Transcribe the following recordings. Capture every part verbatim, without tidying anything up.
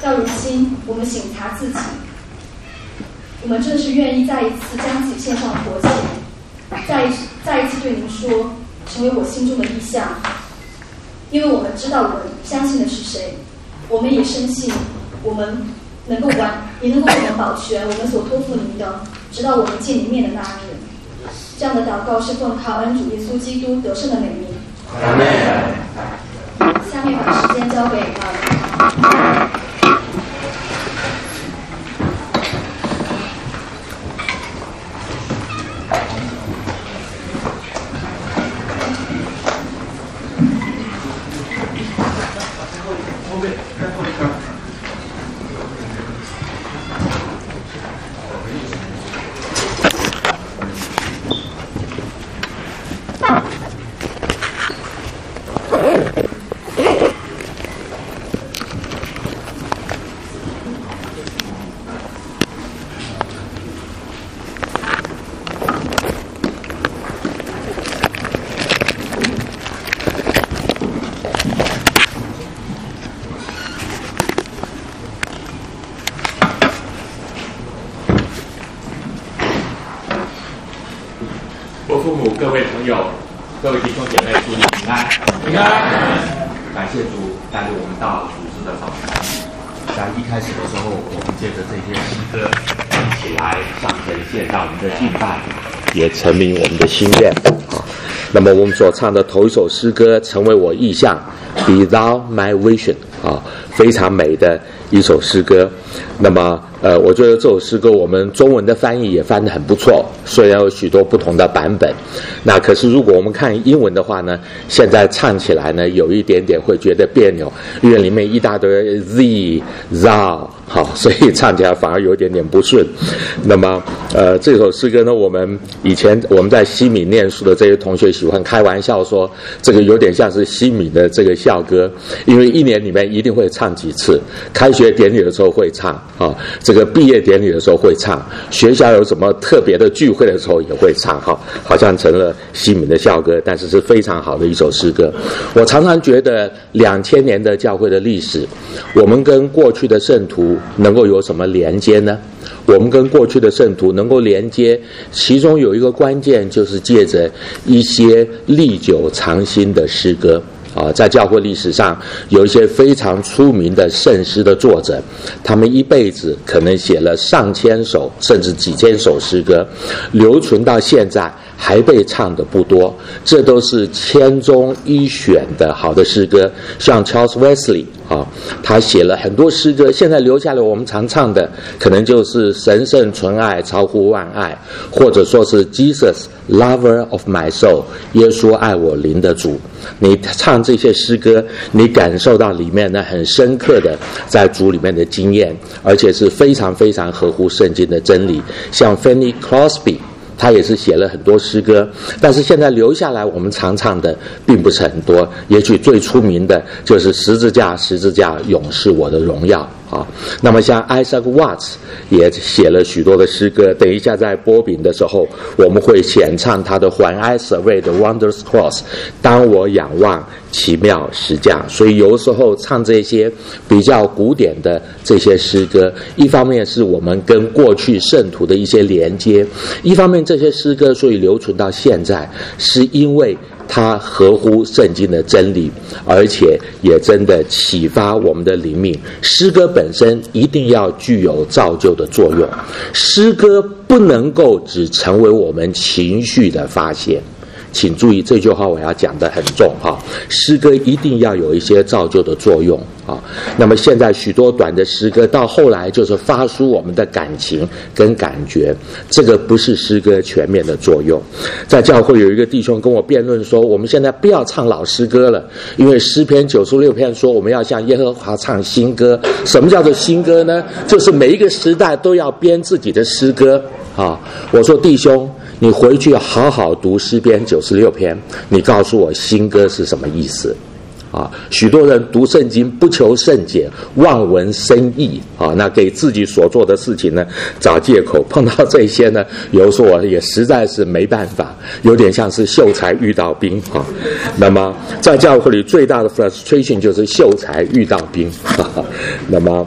到如今，我们省察自己，我们真的是愿意再一次将自己献上活祭，再一再一次对您说，成为我心中的意象。因为我们知道我们相信的是谁，我们也深信我们能够完，也能够为我们保全我们所托付您的，直到我们见您面的那日。这样的祷告是奉靠恩主耶稣基督得胜的美名。 阿们。 下面把时间交给啊。 父母、各位朋友、各位弟兄姐妹，祝你平安！平安！感谢主带领我们到主日的早晨。在一开始的时候，我们借着这些诗歌一起来向神献上我们的敬拜，也成明我们的心愿。啊，那么我们所唱的头一首诗歌成为我意象 ，Be Thou My Vision 啊，非常美的一首诗歌。那么呃，我觉得这首诗歌我们中文的翻译也翻得很不错，虽然有许多不同的版本。那可是如果我们看英文的话呢，现在唱起来呢有一点点会觉得别扭，因为里面一大堆 z thou 好，所以唱起来反而有一点点不顺。那么呃，这首诗歌呢，我们以前我们在西敏念书的这些同学喜欢开玩笑说，这个有点像是西敏的这个校歌，因为一年里面一定会唱几次，开学典礼的时候会唱啊，这个毕业典礼的时候会唱，学校有什么特别的聚会的时候也会唱，哈，好像成了西敏的校歌，但是是非常好的一首诗歌。我常常觉得两千年的教会的历史，我们跟过去的圣徒能够有什么连接呢？我们跟过去的圣徒能够连接，其中有一个关键就是借着一些历久常新的诗歌。啊，在教会历史上有一些非常出名的圣诗的作者，他们一辈子可能写了上千首甚至几千首诗歌，留存到现在还被唱的不多，这都是千中一选的好的诗歌。像 Charles Wesley 啊，他写了很多诗歌，现在留下来我们常唱的可能就是神圣纯爱超乎万爱，或者说是 Jesus Lover of my soul， 耶稣爱我灵的主。你唱这些诗歌，你感受到里面呢很深刻的在主里面的经验，而且是非常非常合乎圣经的真理。像 Fanny Crosby，他也是写了很多诗歌，但是现在留下来我们常唱的并不是很多，也许最出名的就是十字架，十字架永是我的荣耀啊。那么像 Isaac Watts 也写了许多的诗歌，等一下在播饼的时候我们会显唱他的 When I Survey the Wondrous Cross， 当我仰望奇妙十架。所以有的时候唱这些比较古典的这些诗歌，一方面是我们跟过去圣徒的一些连接，一方面这些诗歌所以留存到现在，是因为它合乎圣经的真理，而且也真的启发我们的灵命。诗歌本身一定要具有造就的作用，诗歌不能够只成为我们情绪的发泄。请注意这句话我要讲得很重哈，诗歌一定要有一些造就的作用啊。那么现在许多短的诗歌到后来就是发出我们的感情跟感觉，这个不是诗歌全面的作用。在教会有一个弟兄跟我辩论说，我们现在不要唱老诗歌了，因为诗篇九十六篇说我们要向耶和华唱新歌。什么叫做新歌呢？就是每一个时代都要编自己的诗歌啊。我说弟兄，你回去好好读诗篇九十六篇，你告诉我新歌是什么意思啊？许多人读圣经不求甚解，望文生义啊，那给自己所做的事情呢找借口。碰到这些呢，有时候我也实在是没办法，有点像是秀才遇到兵啊。那么在教会里最大的 frustration 就是秀才遇到兵啊。那么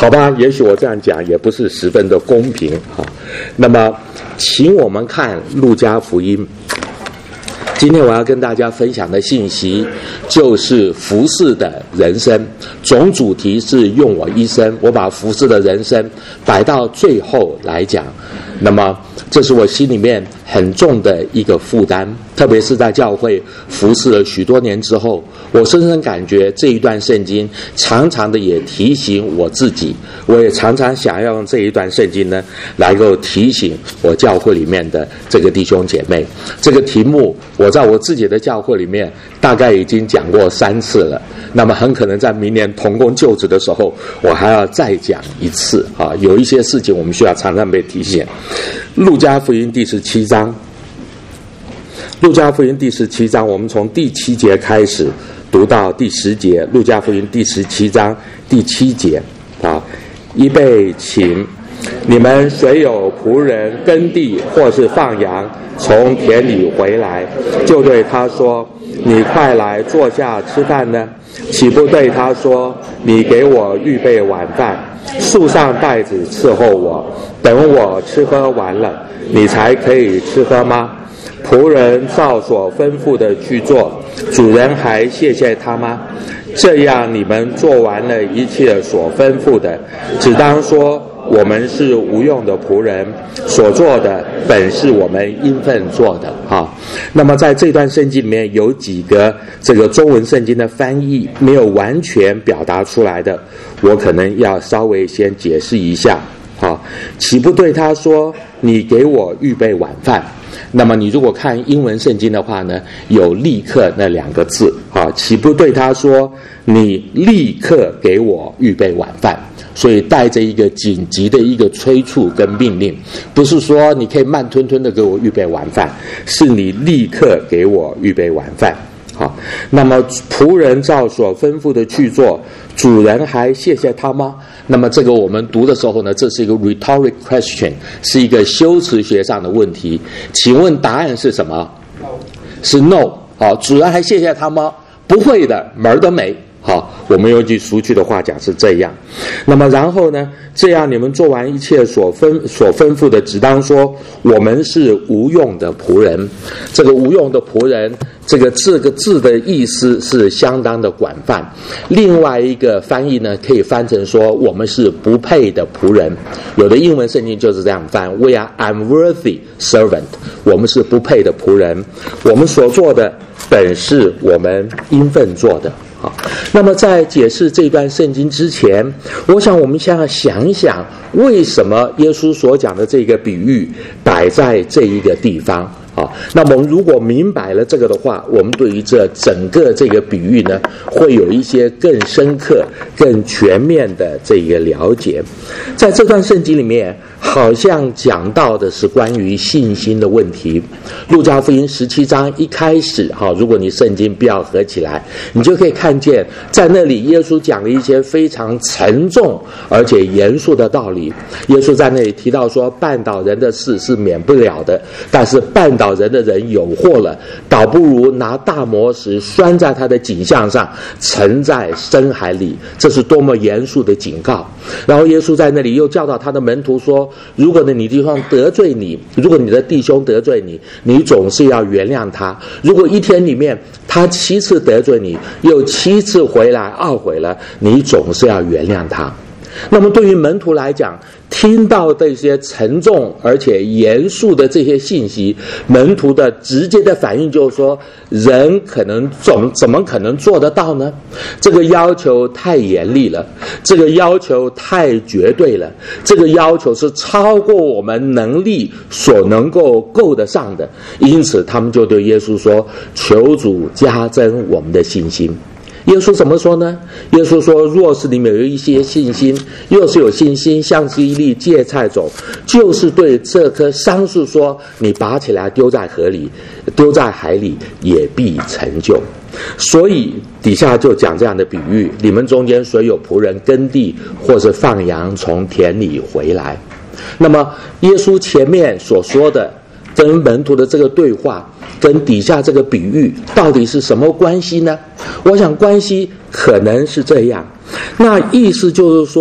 好吧，也许我这样讲也不是十分的公平哈。那么，请我们看路加福音。今天我要跟大家分享的信息就是服事的人生，总主题是用我一生，我把服事的人生摆到最后来讲。那么这是我心里面很重的一个负担，特别是在教会服事了许多年之后，我深深感觉这一段圣经常常的也提醒我自己，我也常常想要用这一段圣经呢来够提醒我教会里面的这个弟兄姐妹。这个题目我在我自己的教会里面大概已经讲过三次了，那么很可能在明年同工就职的时候我还要再讲一次啊。有一些事情我们需要常常被提醒。路加福音第十七章，路加福音第十七章，我们从第七节开始读到第十节。路加福音第十七章第七节啊，预备请，你们谁有仆人耕地或是放羊，从田里回来，就对他说：“你快来坐下吃饭呢？”岂不对他说：“你给我预备晚饭，束上带子伺候我，等我吃喝完了，你才可以吃喝吗？”仆人照所吩咐的去做，主人还谢谢他吗？这样你们做完了一切所吩咐的，只当说我们是无用的仆人，所做的本是我们应份做的哈。那么在这段圣经里面有几个这个中文圣经的翻译没有完全表达出来的，我可能要稍微先解释一下哈。岂不对他说：“你给我预备晚饭。”那么你如果看英文圣经的话呢，有立刻那两个字啊，岂不对他说：“你立刻给我预备晚饭。”所以带着一个紧急的一个催促跟命令，不是说你可以慢吞吞的给我预备晚饭，是你立刻给我预备晚饭。好，那么仆人照所吩咐的去做，主人还谢谢他吗？那么这个我们读的时候呢，这是一个 rhetoric question， 是一个修辞学上的问题。请问答案是什么？是 no。好，主人还谢谢他吗？不会的，门儿都没。好，我们用句俗气的话讲是这样。那么然后呢，这样你们做完一切所吩所吩咐的，只当说我们是无用的仆人。这个无用的仆人，这个这个字的意思是相当的广泛。另外一个翻译呢，可以翻成说我们是不配的仆人。有的英文圣经就是这样翻 ：We are unworthy servant。我们是不配的仆人，我们所做的本是我们应份做的。好，那么在解释这段圣经之前，我想我们先要想一想，为什么耶稣所讲的这个比喻摆在这一个地方。好，那么我们如果明白了这个的话，我们对于这整个这个比喻呢，会有一些更深刻、更全面的这个了解。在这段圣经里面，好像讲到的是关于信心的问题。路加福音十七章一开始，哈，如果你圣经不要合起来，你就可以看见，在那里耶稣讲了一些非常沉重而且严肃的道理。耶稣在那里提到说，绊倒人的事是免不了的，但是绊倒人的人有祸了，倒不如拿大磨石拴在他的颈项上，沉在深海里。这是多么严肃的警告。然后耶稣在那里又教导他的门徒说，如果呢你弟兄得罪你，如果你的弟兄得罪你，你总是要原谅他。如果一天里面他七次得罪你，又七次回来懊悔了，你总是要原谅他。那么对于门徒来讲，听到这些沉重而且严肃的这些信息，门徒的直接的反应就是说，人可能怎怎么可能做得到呢？这个要求太严厉了，这个要求太绝对了，这个要求是超过我们能力所能够够得上的。因此他们就对耶稣说，求主加增我们的信心。耶稣怎么说呢？耶稣说，若是你们有一些信心，又是有信心像是一粒芥菜种，就是对这棵桑树说，你拔起来丢在河里，丢在海里，也必成就。所以底下就讲这样的比喻，你们中间谁有仆人耕地或是放羊从田里回来。那么耶稣前面所说的跟门徒的这个对话，跟底下这个比喻到底是什么关系呢？我想关系可能是这样，那意思就是说，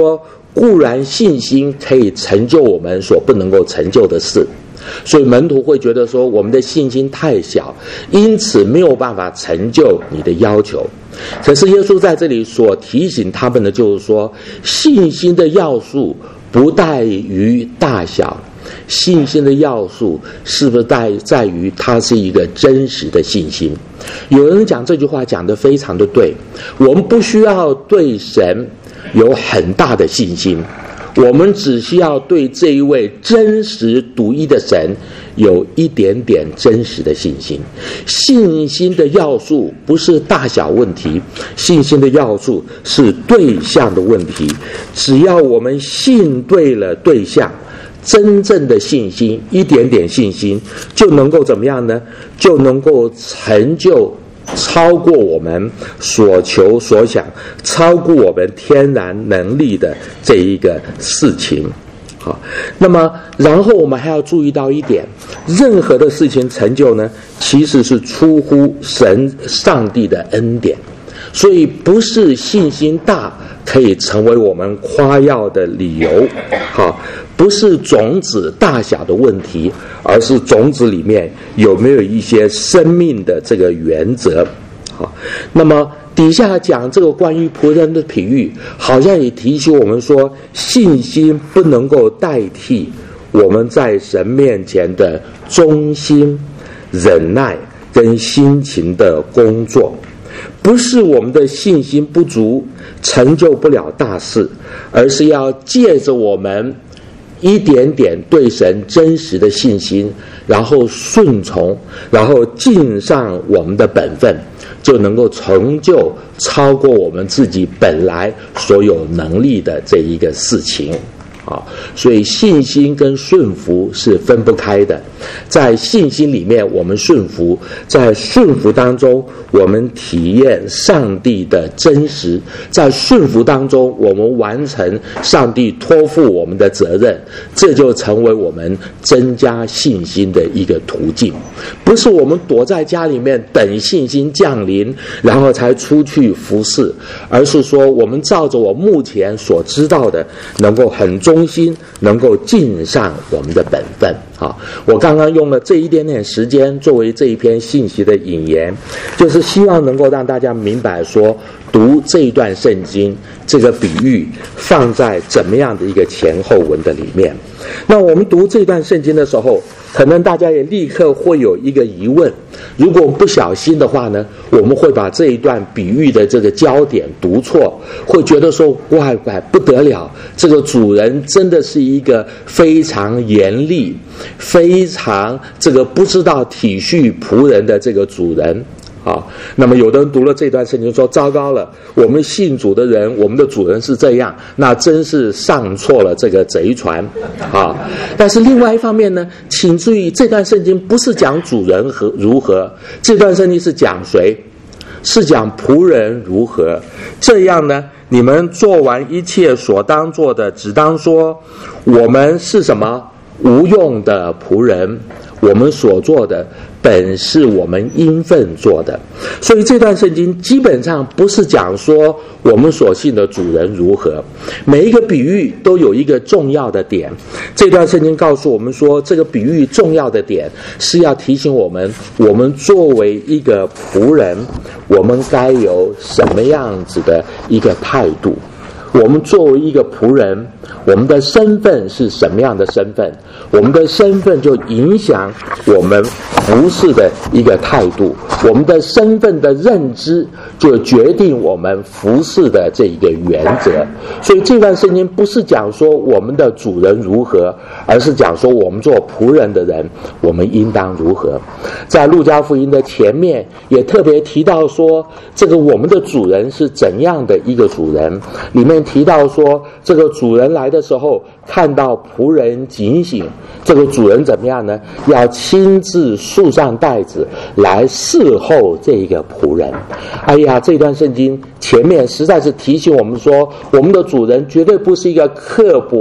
固然信心可以成就我们所不能够成就的事，所以门徒会觉得说我们的信心太小，因此没有办法成就你的要求。可是耶稣在这里所提醒他们的就是说，信心的要素不在于大小，信心的要素是不是在在于它是一个真实的信心。有人讲这句话讲得非常的对，我们不需要对神有很大的信心，我们只需要对这一位真实独一的神有一点点真实的信心。信心的要素不是大小问题，信心的要素是对象的问题。只要我们信对了对象，真正的信心，一点点信心就能够怎么样呢？就能够成就超过我们所求所想，超过我们天然能力的这一个事情。好，那么然后我们还要注意到一点，任何的事情成就呢，其实是出乎神上帝的恩典，所以不是信心大可以成为我们夸耀的理由。好，不是种子大小的问题，而是种子里面有没有一些生命的这个原则。好，那么底下讲这个关于仆人的比喻，好像也提醒我们说，信心不能够代替我们在神面前的忠心、忍耐跟辛勤的工作。不是我们的信心不足成就不了大事，而是要借着我们一点点对神真实的信心，然后顺从，然后尽上我们的本分，就能够成就超过我们自己本来所有能力的这一个事情。啊，所以信心跟顺服是分不开的。在信心里面我们顺服，在顺服当中我们体验上帝的真实，在顺服当中我们完成上帝托付我们的责任，这就成为我们增加信心的一个途径。不是我们躲在家里面等信心降临然后才出去服侍，而是说我们照着我目前所知道的，能够很忠心，能够尽上我们的本分。好，我刚刚用了这一点点时间作为这一篇信息的引言，就是希望能够让大家明白说，读这一段圣经这个比喻放在怎么样的一个前后文的里面。那我们读这段圣经的时候，可能大家也立刻会有一个疑问，如果不小心的话呢，我们会把这一段比喻的这个焦点读错，会觉得说哇哇不得了，这个主人真的是一个非常严厉，非常这个不知道体恤仆人的这个主人。啊，那么有的人读了这段圣经说，糟糕了，我们信主的人，我们的主人是这样，那真是上错了这个贼船啊。但是另外一方面呢，请注意这段圣经不是讲主人和如何，这段圣经是讲谁？是讲仆人如何。这样呢，你们做完一切所当做的，只当说我们是什么？无用的仆人，我们所做的本是我们应分做的。所以这段圣经基本上不是讲说我们所信的主人如何，每一个比喻都有一个重要的点。这段圣经告诉我们说，这个比喻重要的点是要提醒我们，我们作为一个仆人，我们该有什么样子的一个态度。我们作为一个仆人，我们的身份是什么样的身份？我们的身份就影响我们服事的一个态度，我们的身份的认知就决定我们服事的这一个原则。所以这段圣经不是讲说我们的主人如何，而是讲说我们做仆人的人，我们应当如何。在路加福音的前面也特别提到说，这个我们的主人是怎样的一个主人，里面提到说，这个主人来的时候看到仆人警醒，这个主人怎么样呢？要亲自束上带子来侍候这个仆人。哎呀，这段圣经前面实在是提醒我们说，我们的主人绝对不是一个刻薄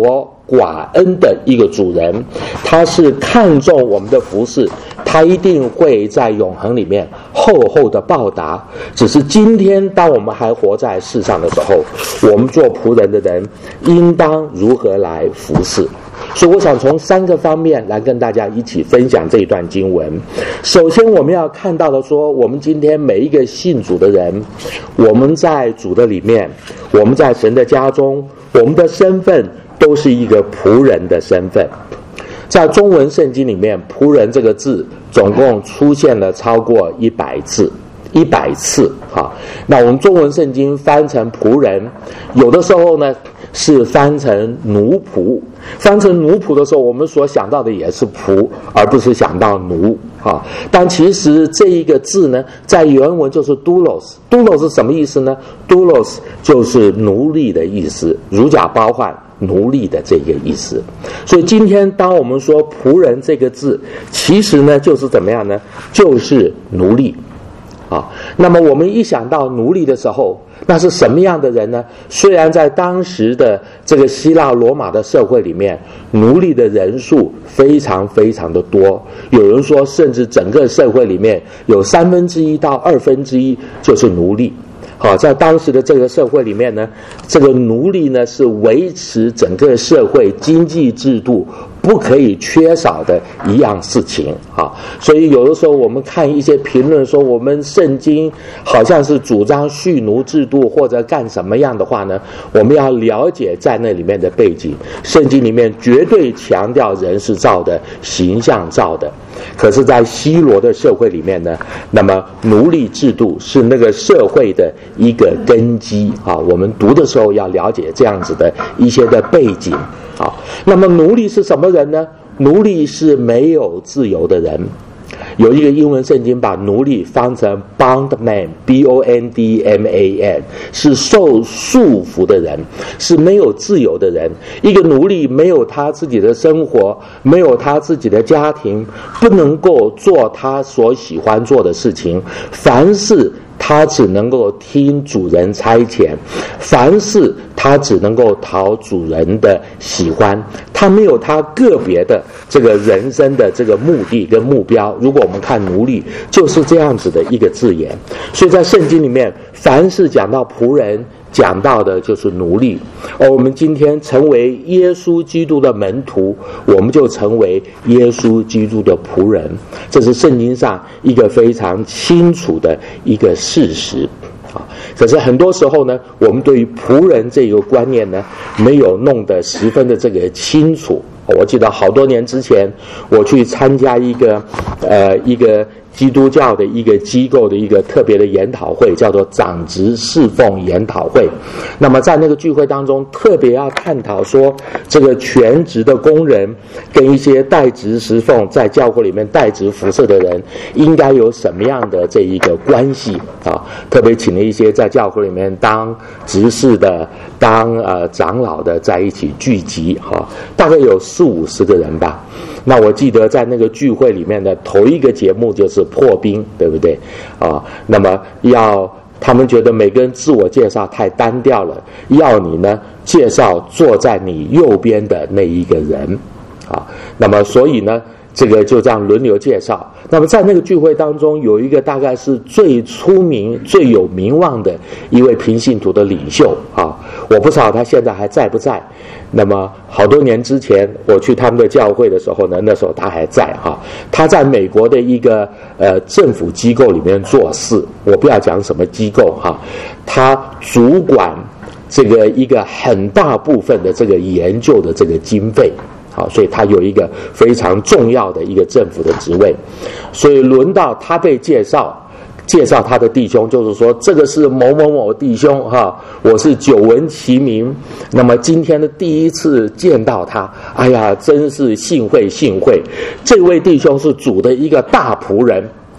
寡恩的一个主人，他是看重我们的服事，他一定会在永恒里面厚厚的报答。只是今天当我们还活在世上的时候，我们做仆人的人应当如何来服事。所以我想从三个方面来跟大家一起分享这一段经文。首先我们要看到的说，我们今天每一个信主的人，我们在主的里面，我们在神的家中，我们的身份都是一个仆人的身份。在中文圣经里面，仆人这个字总共出现了超过一百次一百次哈。那我们中文圣经翻成仆人，有的时候呢是翻成奴仆，翻成奴仆的时候，我们所想到的也是仆，而不是想到奴啊。但其实这一个字呢，在原文就是 doulos。doulos 是什么意思呢？ doulos 就是奴隶的意思，如假包换，奴隶的这个意思。所以今天当我们说仆人这个字，其实呢就是怎么样呢？就是奴隶啊。那么我们一想到奴隶的时候，那是什么样的人呢？虽然在当时的这个希腊罗马的社会里面，奴隶的人数非常非常的多，有人说甚至整个社会里面有三分之一到二分之一就是奴隶。好，在当时的这个社会里面呢，这个奴隶呢是维持整个社会经济制度不可以缺少的一样事情啊。所以有的时候我们看一些评论说，我们圣经好像是主张蓄奴制度或者干什么样的话呢，我们要了解在那里面的背景。圣经里面绝对强调人是造的，形象造的。可是在希罗的社会里面呢，那么奴隶制度是那个社会的一个根基啊。我们读的时候要了解这样子的一些的背景啊。那么奴隶是什么人呢？奴隶是没有自由的人。有一个英文圣经把奴隶翻成 bondman B O N D M A N， 是受束缚的人，是没有自由的人。一个奴隶没有他自己的生活，没有他自己的家庭，不能够做他所喜欢做的事情，凡事他只能够听主人差遣，凡事他只能够讨主人的喜欢，他没有他个别的这个人生的这个目的跟目标。如果我们看奴隶，就是这样子的一个字眼。所以在圣经里面，凡是讲到仆人，讲到的就是奴隶。而我们今天成为耶稣基督的门徒，我们就成为耶稣基督的仆人，这是圣经上一个非常清楚的一个事实啊。可是很多时候呢，我们对于仆人这个观念呢，没有弄得十分的这个清楚。我记得好多年之前，我去参加一个呃一个基督教的一个机构的一个特别的研讨会，叫做长职侍奉研讨会。那么在那个聚会当中，特别要探讨说，这个全职的工人跟一些代职侍奉在教会里面代职服侍的人，应该有什么样的这一个关系啊？特别请了一些在教会里面当执事的、当呃长老的在一起聚集哈、啊，大概有四五十个人吧。那我记得在那个聚会里面的头一个节目就是破冰，对不对啊？那么要他们觉得每个人自我介绍太单调了，要你呢介绍坐在你右边的那一个人啊。那么所以呢，这个就这样轮流介绍。那么在那个聚会当中，有一个大概是最出名、最有名望的一位平信徒的领袖啊，我不知道他现在还在不在。那么好多年之前我去他们的教会的时候呢，那时候他还在哈、啊。他在美国的一个呃政府机构里面做事，我不要讲什么机构哈、啊，他主管这个一个很大部分的这个研究的这个经费。好，所以他有一个非常重要的一个政府的职位，所以轮到他被介绍，介绍他的弟兄，就是说这个是某某某弟兄哈，我是久闻其名，那么今天的第一次见到他，哎呀，真是幸会幸会，这位弟兄是主的一个大仆人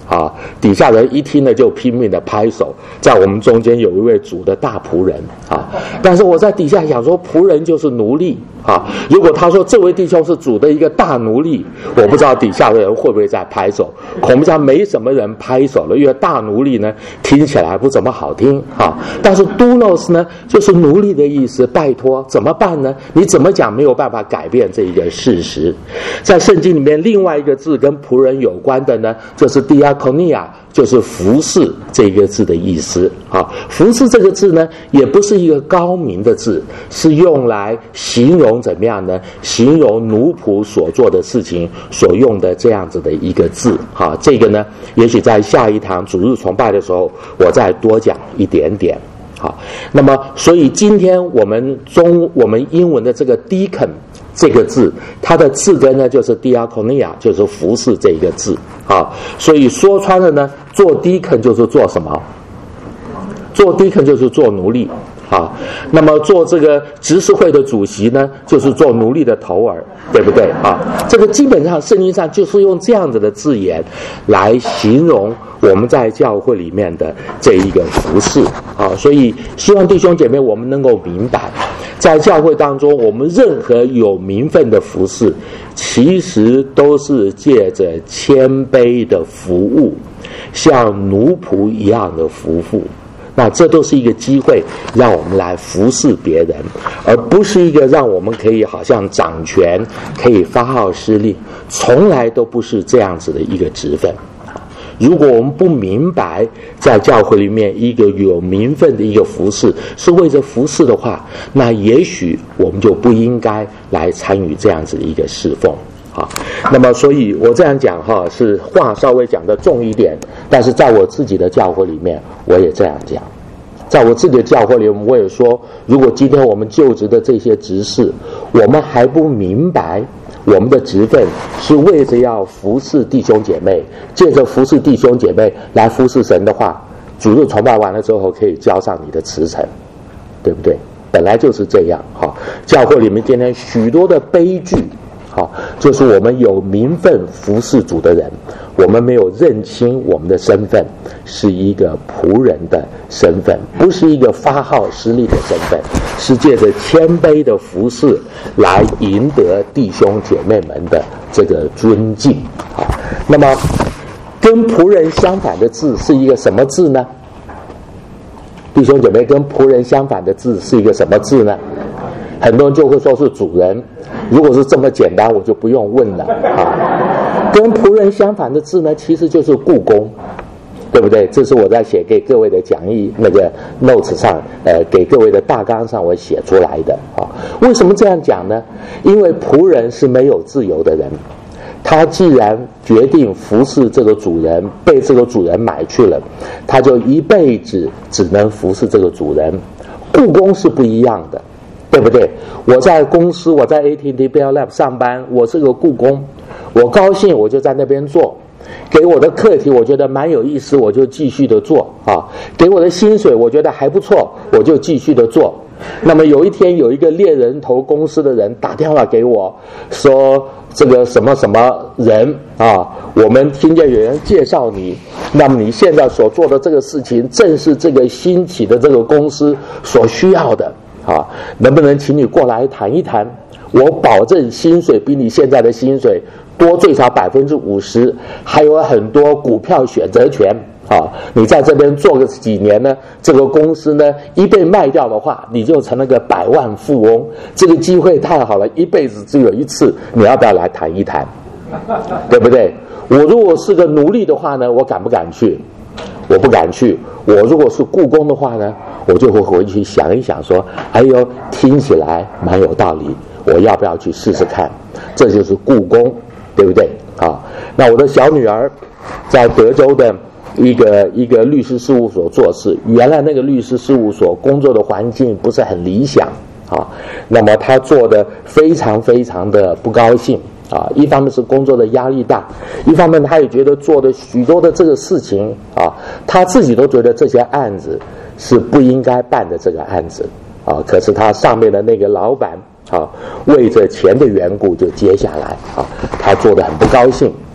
啊，底下人一听呢就拼命的拍手。在我们中间有一位主的大仆人啊，但是我在底下想说，仆人就是奴隶啊。如果他说这位弟兄是主的一个大奴隶，我不知道底下的人会不会在拍手。恐怕没什么人拍手了，因为大奴隶呢听起来不怎么好听啊。但是 doulos 呢就是奴隶的意思，拜托怎么办呢？你怎么讲没有办法改变这一个事实。在圣经里面另外一个字跟仆人有关的呢，就是 diakonia， 就是服侍这个字的意思啊。服侍这个字呢也不是一个高明的字，是用来形容怎么样呢？形容奴仆所做的事情所用的这样子的一个字啊。这个呢也许在下一堂主日崇拜的时候我再多讲一点点。好，那么所以今天我们中我们英文的这个 deacon 这个字，它的字根呢就是 diakonia， 就是服侍这一个字啊。所以说穿了呢，做 deacon 就是做什么？做 deacon 就是做奴隶啊。那么做这个执事会的主席呢，就是做奴隶的头儿，对不对啊？这个基本上圣经上就是用这样子的字眼来形容我们在教会里面的这一个服事啊。所以希望弟兄姐妹我们能够明白，在教会当中我们任何有名分的服事，其实都是借着谦卑的服务，像奴仆一样的服务。那这都是一个机会让我们来服侍别人，而不是一个让我们可以好像掌权可以发号施令，从来都不是这样子的一个职分。如果我们不明白在教会里面一个有名分的一个服侍是为着服侍的话，那也许我们就不应该来参与这样子的一个侍奉。好，那么所以我这样讲哈，是话稍微讲得重一点，但是在我自己的教会里面我也这样讲。在我自己的教会里面我也说，如果今天我们就职的这些执事我们还不明白我们的职分是为着要服侍弟兄姐妹，借着服侍弟兄姐妹来服侍神的话，主日崇拜完了之后可以交上你的辞呈，对不对？本来就是这样哈。教会里面今天许多的悲剧，好，就是我们有名分服侍主的人，我们没有认清我们的身份是一个仆人的身份，不是一个发号施令的身份，是借着谦卑的服侍来赢得弟兄姐妹们的这个尊敬。好，那么跟仆人相反的字是一个什么字呢？弟兄姐妹，跟仆人相反的字是一个什么字呢？很多人就会说是主人，如果是这么简单我就不用问了啊。跟仆人相反的字呢其实就是雇工，对不对？这是我在写给各位的讲义那个 notes 上呃，给各位的大纲上我写出来的啊。为什么这样讲呢？因为仆人是没有自由的人，他既然决定服侍这个主人，被这个主人买去了，他就一辈子只能服侍这个主人。雇工是不一样的，对不对？我在公司，我在 A T and T Bell Lab 上班，我是个雇工，我高兴我就在那边做，给我的课题我觉得蛮有意思，我就继续的做啊，给我的薪水我觉得还不错，我就继续的做。那么有一天有一个猎人头公司的人打电话给我说，这个什么什么人啊，我们听见有人介绍你，那么你现在所做的这个事情正是这个兴起的这个公司所需要的啊，能不能请你过来谈一谈？我保证薪水比你现在的薪水多最少百分之五十，还有很多股票选择权啊！你在这边做个几年呢，这个公司呢一被卖掉的话，你就成了个百万富翁。这个机会太好了，一辈子只有一次，你要不要来谈一谈？对不对？我如果是个奴隶的话呢，我敢不敢去？我不敢去。我如果是雇工的话呢，我就会回去想一想说，哎呦，听起来蛮有道理，我要不要去试试看？这就是雇工，对不对？啊，那我的小女儿在德州的一个一个律师事务所做事，原来那个律师事务所工作的环境不是很理想啊，那么她做的非常非常的不高兴啊，一方面是工作的压力大，一方面他也觉得做的许多的这个事情啊，他自己都觉得这些案子是不应该办的这个案子啊，可是他上面的那个老板啊，为着钱的缘故就接下来啊，他做得很不高兴。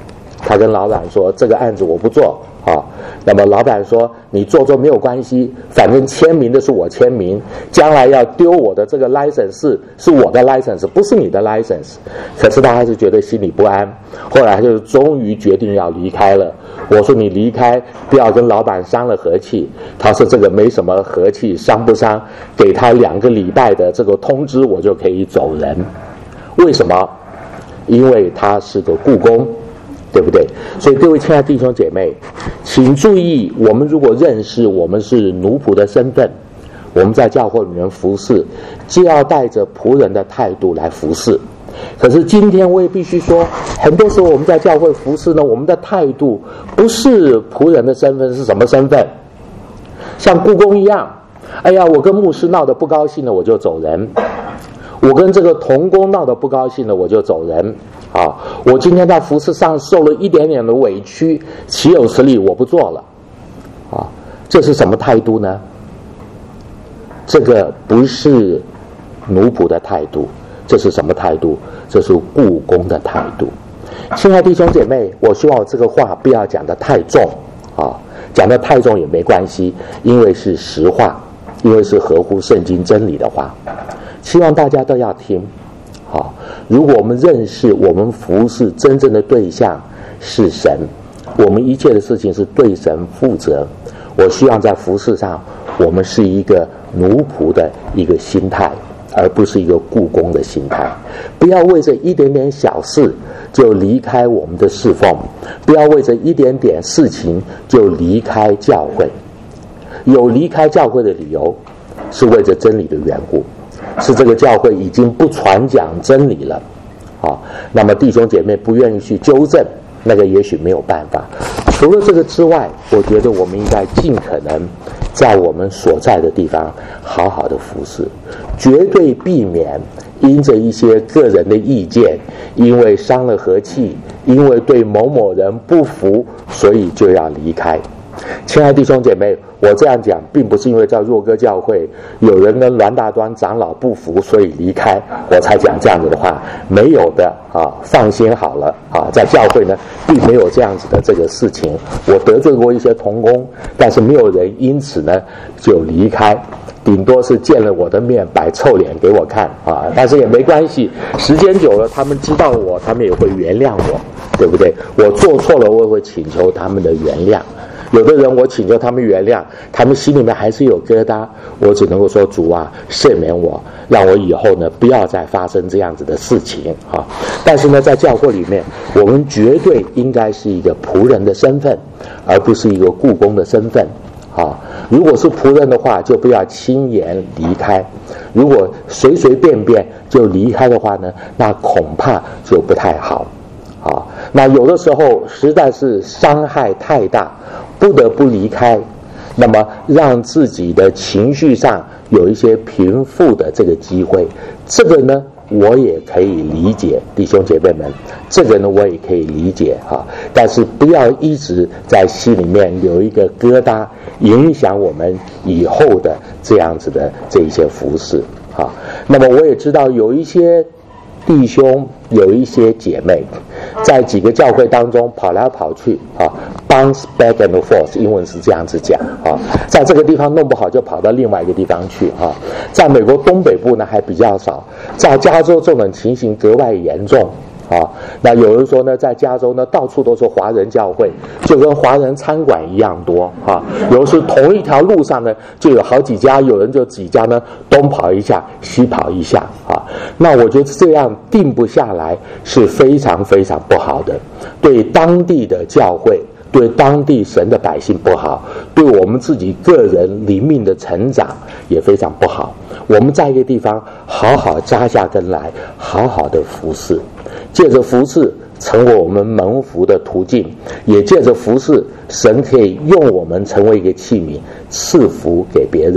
他跟老板说这个案子我不做啊。那么老板说你做做没有关系，反正签名的是我签名，将来要丢我的这个 license 是我的 license， 不是你的 license。可是他还是觉得心里不安，后来就终于决定要离开了。我说你离开不要跟老板伤了和气，他说这个没什么和气，伤不伤，给他两个礼拜的这个通知我就可以走人。为什么？因为他是个雇工，对不对？所以各位亲爱的弟兄姐妹，请注意，我们如果认识我们是奴仆的身份，我们在教会里面服侍，就要带着仆人的态度来服侍。可是今天我也必须说，很多时候我们在教会服侍呢，我们的态度不是仆人的身份，是什么身份？像雇工一样，哎呀，我跟牧师闹得不高兴了，我就走人。我跟这个同工闹得不高兴了，我就走人啊！我今天在服事上受了一点点的委屈，岂有此理，我不做了啊！这是什么态度呢？这个不是奴仆的态度，这是什么态度？这是雇工的态度。亲爱的弟兄姐妹，我希望我这个话不要讲得太重啊，讲得太重也没关系，因为是实话，因为是合乎圣经真理的话。希望大家都要听，好。如果我们认识我们服侍真正的对象是神，我们一切的事情是对神负责。我希望在服侍上，我们是一个奴仆的一个心态，而不是一个雇工的心态。不要为这一点点小事就离开我们的侍奉，不要为这一点点事情就离开教会。有离开教会的理由，是为着真理的缘故。是这个教会已经不传讲真理了啊，那么弟兄姐妹不愿意去纠正，那个也许没有办法。除了这个之外，我觉得我们应该尽可能在我们所在的地方好好的服侍，绝对避免因着一些个人的意见，因为伤了和气，因为对某某人不服，所以就要离开。亲爱的弟兄姐妹，我这样讲并不是因为在若歌教会有人跟栾大端长老不服所以离开我才讲这样子的话，没有的啊，放心好了啊，在教会呢并没有这样子的这个事情。我得罪过一些同工，但是没有人因此呢就离开，顶多是见了我的面摆臭脸给我看啊，但是也没关系，时间久了他们知道我，他们也会原谅我，对不对？我做错了我也会请求他们的原谅。有的人我请求他们原谅，他们心里面还是有疙瘩，我只能够说主啊，赦免我，让我以后呢不要再发生这样子的事情啊。但是呢，在教会里面，我们绝对应该是一个仆人的身份，而不是一个雇工的身份啊。如果是仆人的话，就不要轻言离开；如果随随便便就离开的话呢，那恐怕就不太好啊。那有的时候实在是伤害太大，不得不离开，那么让自己的情绪上有一些平复的这个机会，这个呢我也可以理解，弟兄姐妹们，这个呢我也可以理解哈，但是不要一直在心里面有一个疙瘩，影响我们以后的这样子的这一些服事哈。那么我也知道有一些弟兄有一些姐妹在几个教会当中跑来跑去啊 bounce back and forth， 英文是这样子讲啊，在这个地方弄不好就跑到另外一个地方去啊。在美国东北部呢还比较少，在加州这种情形格外严重啊。那有人说呢，在加州呢到处都是华人教会，就跟华人餐馆一样多啊。有的是同一条路上呢就有好几家，有人就几家呢东跑一下西跑一下啊。那我觉得这样定不下来是非常非常不好的，对当地的教会，对当地神的百姓不好，对我们自己个人灵命的成长也非常不好。我们在一个地方好好扎下根来，好好的服侍，借着服侍成为我们蒙福的途径，也借着服侍神可以用我们成为一个器皿，赐福给别人。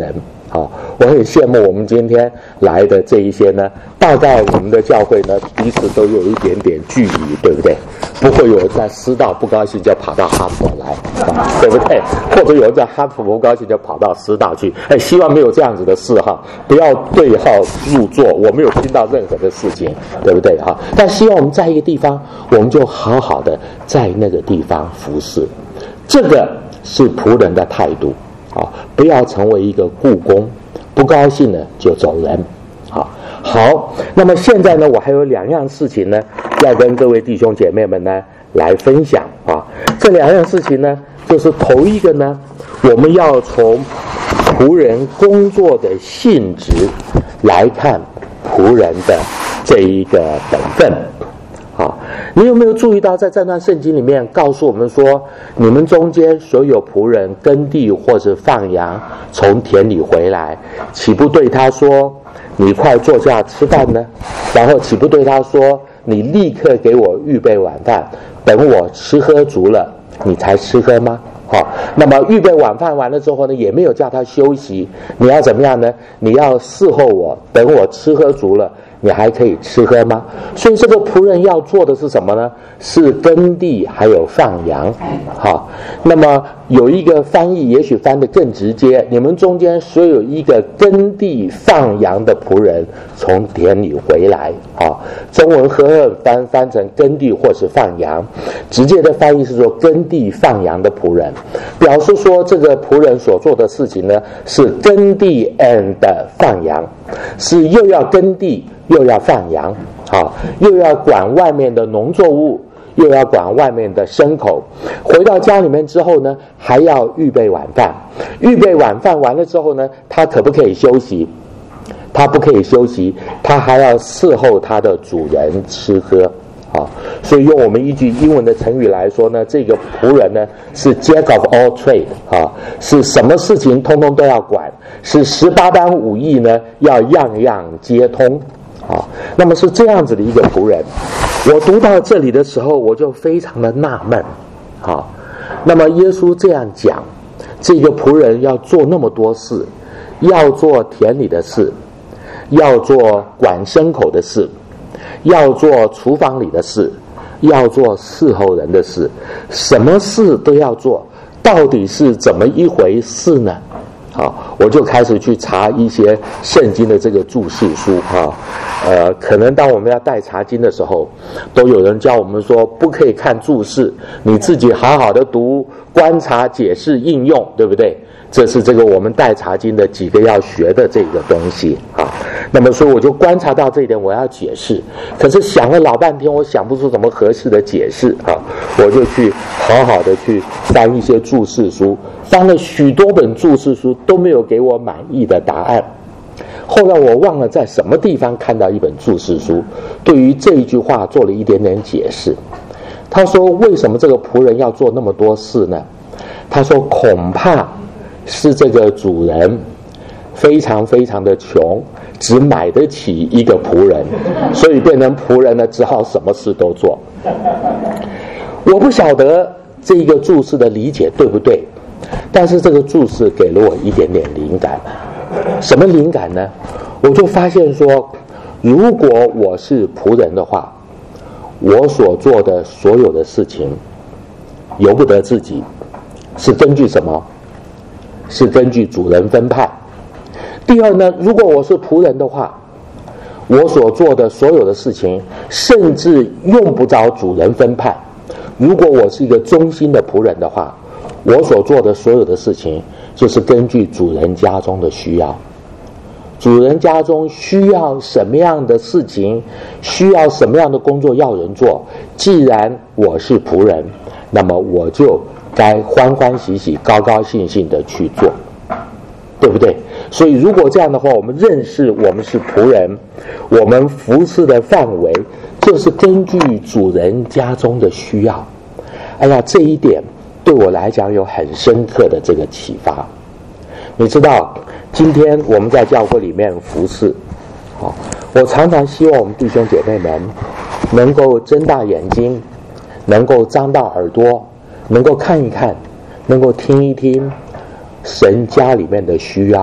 好，我很羡慕我们今天来的这一些呢，大概我们的教会呢彼此都有一点点距离，对不对？不会有人在师大不高兴就跑到哈佛来，啊，对不对？或者有人在哈佛不高兴就跑到师大去，哎，希望没有这样子的事哈，不要对号入座，我没有听到任何的事情，对不对哈？但希望我们在一个地方，我们就好好的在那个地方服侍，这个是仆人的态度。好，不要成为一个雇工，不高兴呢就走人。好，好，那么现在呢，我还有两样事情呢，要跟各位弟兄姐妹们呢来分享啊。这两样事情呢，就是头一个呢，我们要从仆人工作的性质来看仆人的这一个本分。好，你有没有注意到，在这段圣经里面告诉我们说，你们中间所有仆人耕地或是放羊，从田里回来，岂不对他说，你快坐下吃饭呢？然后岂不对他说，你立刻给我预备晚饭，等我吃喝足了，你才吃喝吗？好，那么预备晚饭完了之后呢，也没有叫他休息，你要怎么样呢？你要伺候我，等我吃喝足了，你还可以吃喝吗？所以这个仆人要做的是什么呢？是耕地还有放羊。好，那么有一个翻译也许翻得更直接，你们中间所有一个耕地放羊的仆人从田里回来。好，中文和合翻翻成耕地或是放羊，直接的翻译是说耕地放羊的仆人，表示说这个仆人所做的事情呢是耕地 and 放羊，是又要耕地又要放羊，好，又要管外面的农作物，又要管外面的牲口。回到家里面之后呢，还要预备晚饭。预备晚饭完了之后呢，他可不可以休息？他不可以休息，他还要伺候他的主人吃喝。好，所以用我们一句英文的成语来说呢，这个仆人呢是 Jack of all trade 啊，是什么事情通通都要管，是十八般武艺呢要样样皆通。好，那么是这样子的一个仆人。我读到这里的时候，我就非常的纳闷。好，那么耶稣这样讲，这个仆人要做那么多事，要做田里的事，要做管牲口的事，要做厨房里的事，要做伺候人的事，什么事都要做，到底是怎么一回事呢？好，我就开始去查一些圣经的这个注释书哈，呃，可能当我们要带查经的时候，都有人教我们说不可以看注释，你自己好好的读、观察、解释、应用，对不对？这是这个我们带查经的几个要学的这个东西啊。那么所以我就观察到这一点，我要解释，可是想了老半天，我想不出什么合适的解释啊，我就去好好的去翻一些注释书，翻了许多本注释书都没有给我满意的答案。后来我忘了在什么地方看到一本注释书，对于这一句话做了一点点解释。他说为什么这个仆人要做那么多事呢？他说恐怕是这个主人非常非常的穷，只买得起一个仆人，所以变成仆人呢只好什么事都做。我不晓得这个注释的理解对不对，但是这个注释给了我一点点灵感。什么灵感呢？我就发现说，如果我是仆人的话，我所做的所有的事情由不得自己，是根据什么？是根据主人分派。第二呢，如果我是仆人的话，我所做的所有的事情甚至用不着主人分派。如果我是一个忠心的仆人的话，我所做的所有的事情就是根据主人家中的需要。主人家中需要什么样的事情，需要什么样的工作要人做，既然我是仆人，那么我就该欢欢喜喜、高高兴兴的去做，对不对？所以如果这样的话，我们认识我们是仆人，我们服侍的范围就是根据主人家中的需要。哎呀，这一点对我来讲有很深刻的这个启发。你知道今天我们在教会里面服侍，好，我常常希望我们弟兄姐妹们能够睁大眼睛，能够张大耳朵，能够看一看，能够听一听神家里面的需要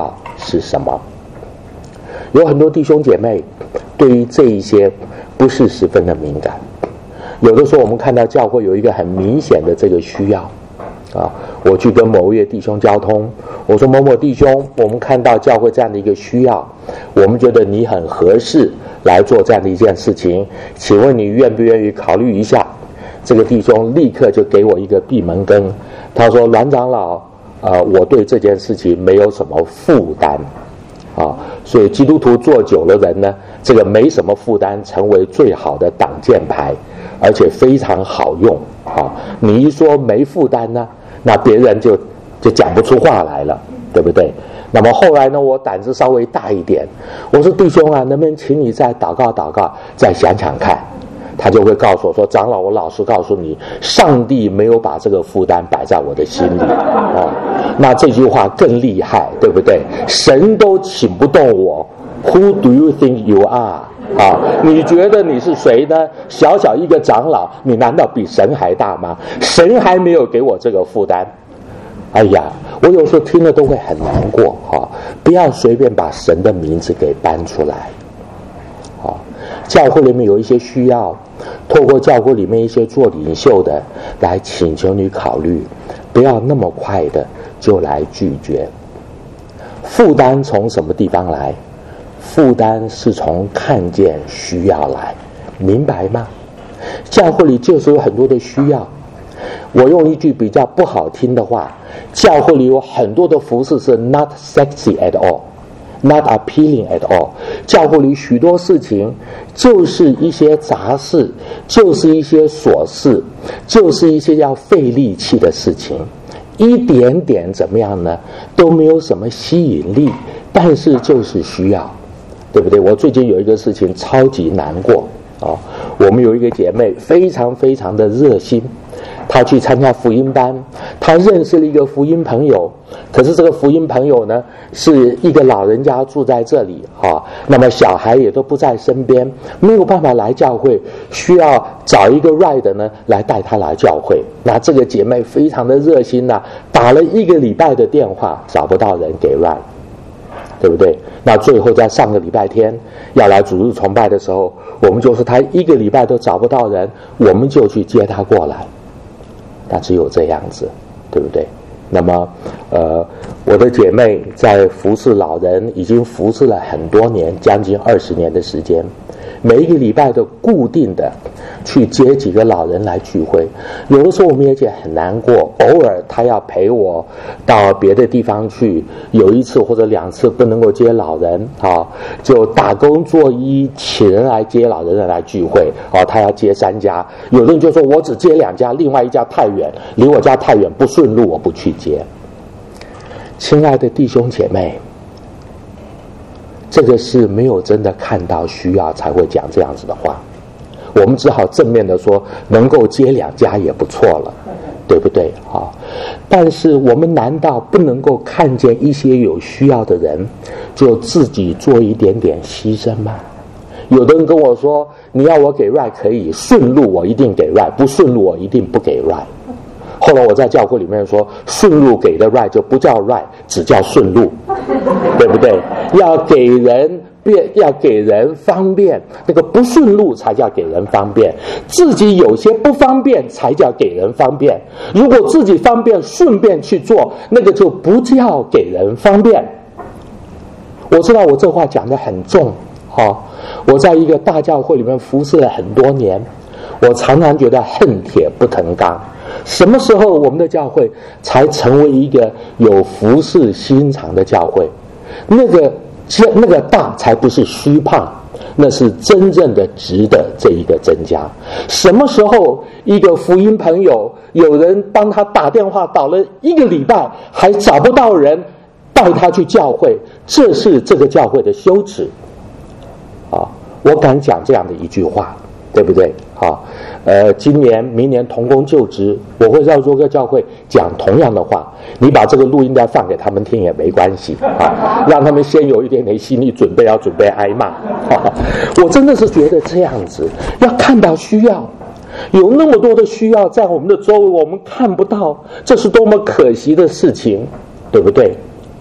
是什么？有很多弟兄姐妹对于这一些不是十分的敏感。有的时候我们看到教会有一个很明显的这个需要啊，我去跟某一位弟兄交通，我说某某弟兄，我们看到教会这样的一个需要，我们觉得你很合适来做这样的一件事情，请问你愿不愿意考虑一下？这个弟兄立刻就给我一个闭门羹，他说阮长老，呃，我对这件事情没有什么负担啊，所以基督徒做久了人呢，这个没什么负担成为最好的挡箭牌，而且非常好用啊。你一说没负担呢，那别人就就讲不出话来了，对不对？那么后来呢，我胆子稍微大一点，我说弟兄啊，能不能请你再祷告祷告，再想想看？他就会告诉我说，长老，我老实告诉你，上帝没有把这个负担摆在我的心里啊。那这句话更厉害，对不对？神都请不动我 ，Who do you think you are？ 啊，你觉得你是谁呢？小小一个长老，你难道比神还大吗？神还没有给我这个负担。哎呀，我有时候听了都会很难过哈、啊！不要随便把神的名字给搬出来。啊，教会里面有一些需要，透过教会里面一些做领袖的来请求你考虑，不要那么快的就来拒绝。负担从什么地方来？负担是从看见需要来，明白吗？教会里就是有很多的需要。我用一句比较不好听的话，教会里有很多的服事是 not sexy at all，not appealing at all。教会里许多事情就是一些杂事，就是一些琐事，就是一些要费力气的事情，一点点怎么样呢？都没有什么吸引力，但是就是需要，对不对？我最近有一个事情超级难过啊、哦！我们有一个姐妹非常非常的热心，她去参加福音班，她认识了一个福音朋友，可是这个福音朋友呢是一个老人家住在这里啊，那么小孩也都不在身边，没有办法来教会，需要找一个 ride 呢来带她来教会。那这个姐妹非常的热心呐、啊，打了一个礼拜的电话找不到人给 ride， 对不对？那最后在上个礼拜天要来主日崇拜的时候，我们就说她一个礼拜都找不到人，我们就去接她过来。那只有这样子，对不对？那么呃我的姐妹在服侍老人已经服侍了很多年，将近二十年的时间，每一个礼拜都固定的去接几个老人来聚会。有的时候我们也觉得很难过，偶尔她要陪我到别的地方去，有一次或者两次不能够接老人啊，就打工作揖请人来接老人来聚会啊，她要接三家，有的人就说我只接两家，另外一家太远，离我家太远不顺路，我不去接。亲爱的弟兄姐妹，这个是没有真的看到需要才会讲这样子的话，我们只好正面的说能够接两家也不错了，对不对啊？但是我们难道不能够看见一些有需要的人就自己做一点点牺牲吗？有的人跟我说，你要我给 ride 可以，顺路我一定给 ride， 不顺路我一定不给 ride。后来我在教会里面说，顺路给的 ride 就不叫 ride， 只叫顺路，对不对？要给人便要给人方便，那个不顺路才叫给人方便，自己有些不方便才叫给人方便。如果自己方便顺便去做，那个就不叫给人方便。我知道我这话讲得很重哦，我在一个大教会里面服侍了很多年，我常常觉得恨铁不成钢。什么时候我们的教会才成为一个有服侍心肠的教会？那个那个大才不是虚胖，那是真正的值的这一个增加。什么时候一个福音朋友有人帮他打电话打了一个礼拜还找不到人带他去教会，这是这个教会的羞耻啊！我敢讲这样的一句话，对不对？啊，呃，今年、明年同工就职，我会在若哥教会讲同样的话。你把这个录音带放给他们听也没关系啊，让他们先有一点点心理准备，要准备挨骂。啊、我真的是觉得这样子，要看到需要，有那么多的需要在我们的周围，我们看不到，这是多么可惜的事情，对不对？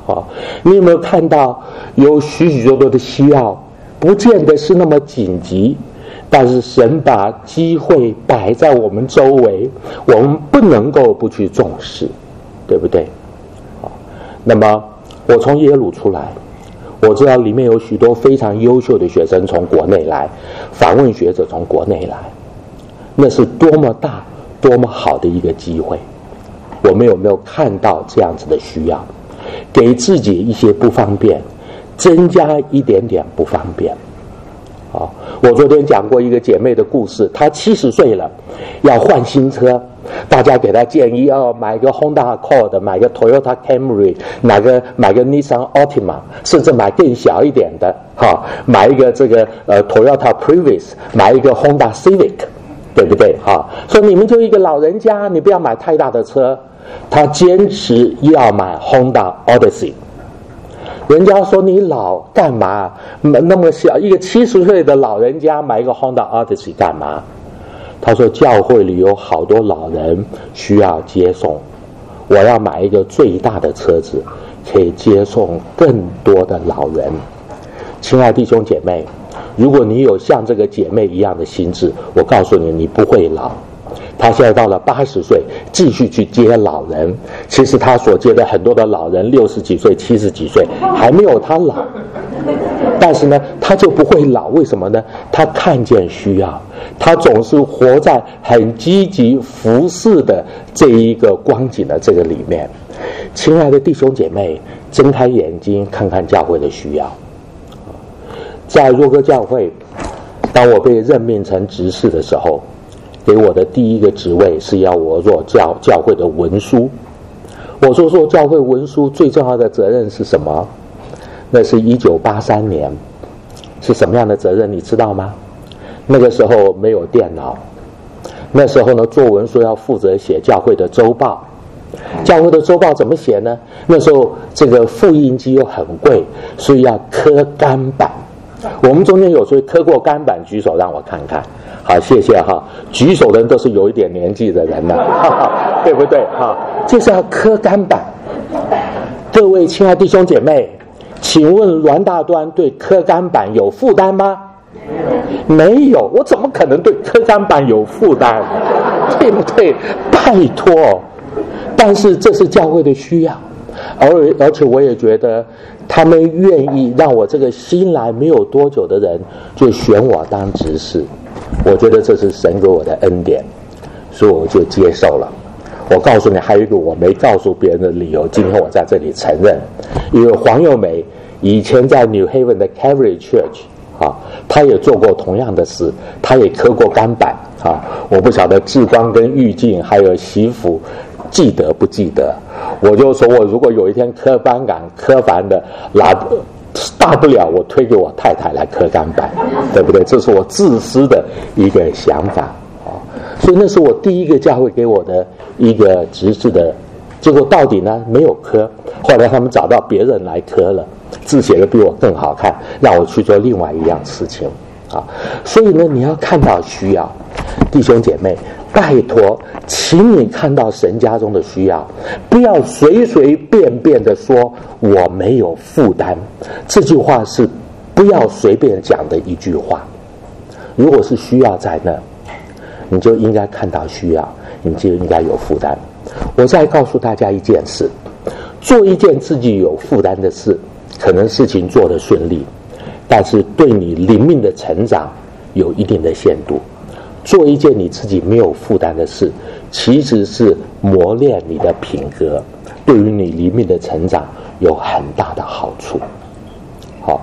好，你有没有看到有许许多多的需要，不见得是那么紧急，但是神把机会摆在我们周围，我们不能够不去重视，对不对？好，那么我从耶鲁出来，我知道里面有许多非常优秀的学生从国内来，访问学者从国内来，那是多么大多么好的一个机会。我们有没有看到这样子的需要，给自己一些不方便，增加一点点不方便。好，我昨天讲过一个姐妹的故事，她七十岁了，要换新车，大家给她建议要买个 Honda Accord， 买个 Toyota Camry， 买个买个 Nissan Altima， 甚至买更小一点的，哈，买一个这个呃 Toyota Prius， 买一个 Honda Civic， 对不对？哈，说你们就一个老人家，你不要买太大的车。她坚持要买 Honda Odyssey。人家说你老干嘛？那么小一个七十岁的老人家买一个 Honda Odyssey 干嘛？他说教会里有好多老人需要接送，我要买一个最大的车子，可以接送更多的老人。亲爱的弟兄姐妹，如果你有像这个姐妹一样的心智，我告诉你，你不会老。他现在到了八十岁，继续去接老人。其实他所接的很多的老人，六十几岁、七十几岁，还没有他老。但是呢，他就不会老，为什么呢？他看见需要，他总是活在很积极服侍的这一个光景的这个里面。亲爱的弟兄姐妹，睁开眼睛看看教会的需要。在若歌教会，当我被任命成执事的时候，给我的第一个职位是要我做教教会的文书。我说说教会文书最重要的责任是什么？那是一九八三年，是什么样的责任你知道吗？那个时候没有电脑，那时候呢做文书要负责写教会的周报。教会的周报怎么写呢？那时候这个复印机又很贵，所以要刻钢板。我们中间有谁刻过钢板举手让我看看。好，谢谢哈。举手的人都是有一点年纪的人了，哈哈，对不对？哈，就是要刻钢板。各位亲爱弟兄姐妹，请问栾大端对刻钢板有负担吗？没有，我怎么可能对刻钢板有负担？对不对？拜托。但是这是教会的需要，而而且我也觉得他们愿意让我这个新来没有多久的人就选我当执事。我觉得这是神给我的恩典，所以我就接受了。我告诉你，还有一个我没告诉别人的理由，今天我在这里承认，因为黄幼美以前在 New Haven 的 Calvary Church 啊，他也做过同样的事，他也刻过钢板啊。我不晓得志光跟玉静还有媳妇记得不记得？我就说我如果有一天刻钢板刻烦的，拉大不了我推给我太太来刻钢板，对不对？这是我自私的一个想法啊。所以那是我第一个教会给我的一个执事的，结果到底呢没有刻，后来他们找到别人来刻了，字写的比我更好看，让我去做另外一样事情啊。所以呢，你要看到需要，弟兄姐妹，拜托，请你看到神家中的需要，不要随随便便的说我没有负担。这句话是不要随便讲的一句话。如果是需要在那，你就应该看到需要，你就应该有负担。我再告诉大家一件事，做一件自己有负担的事，可能事情做得顺利，但是对你灵命的成长有一定的限度。做一件你自己没有负担的事，其实是磨练你的品格，对于你灵命的成长有很大的好处。好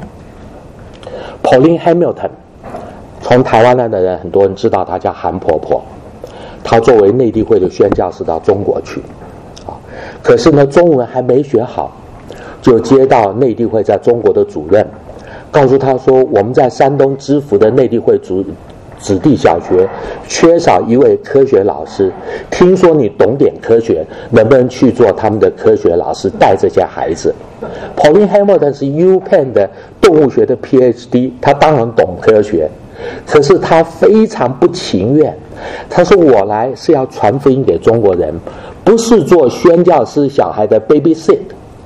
，Pauline Hamilton， 从台湾来的人很多人知道她叫韩婆婆，她作为内地会的宣教士到中国去，啊，可是呢中文还没学好，就接到内地会在中国的主任，告诉他说我们在山东知府的内地会主子弟小学缺少一位科学老师，听说你懂点科学，能不能去做他们的科学老师，带这些孩子？ Pauline Hamilton 是 U Penn 的动物学的 P H D， 他当然懂科学，可是他非常不情愿。他说我来是要传福音给中国人，不是做宣教师小孩的 babysit。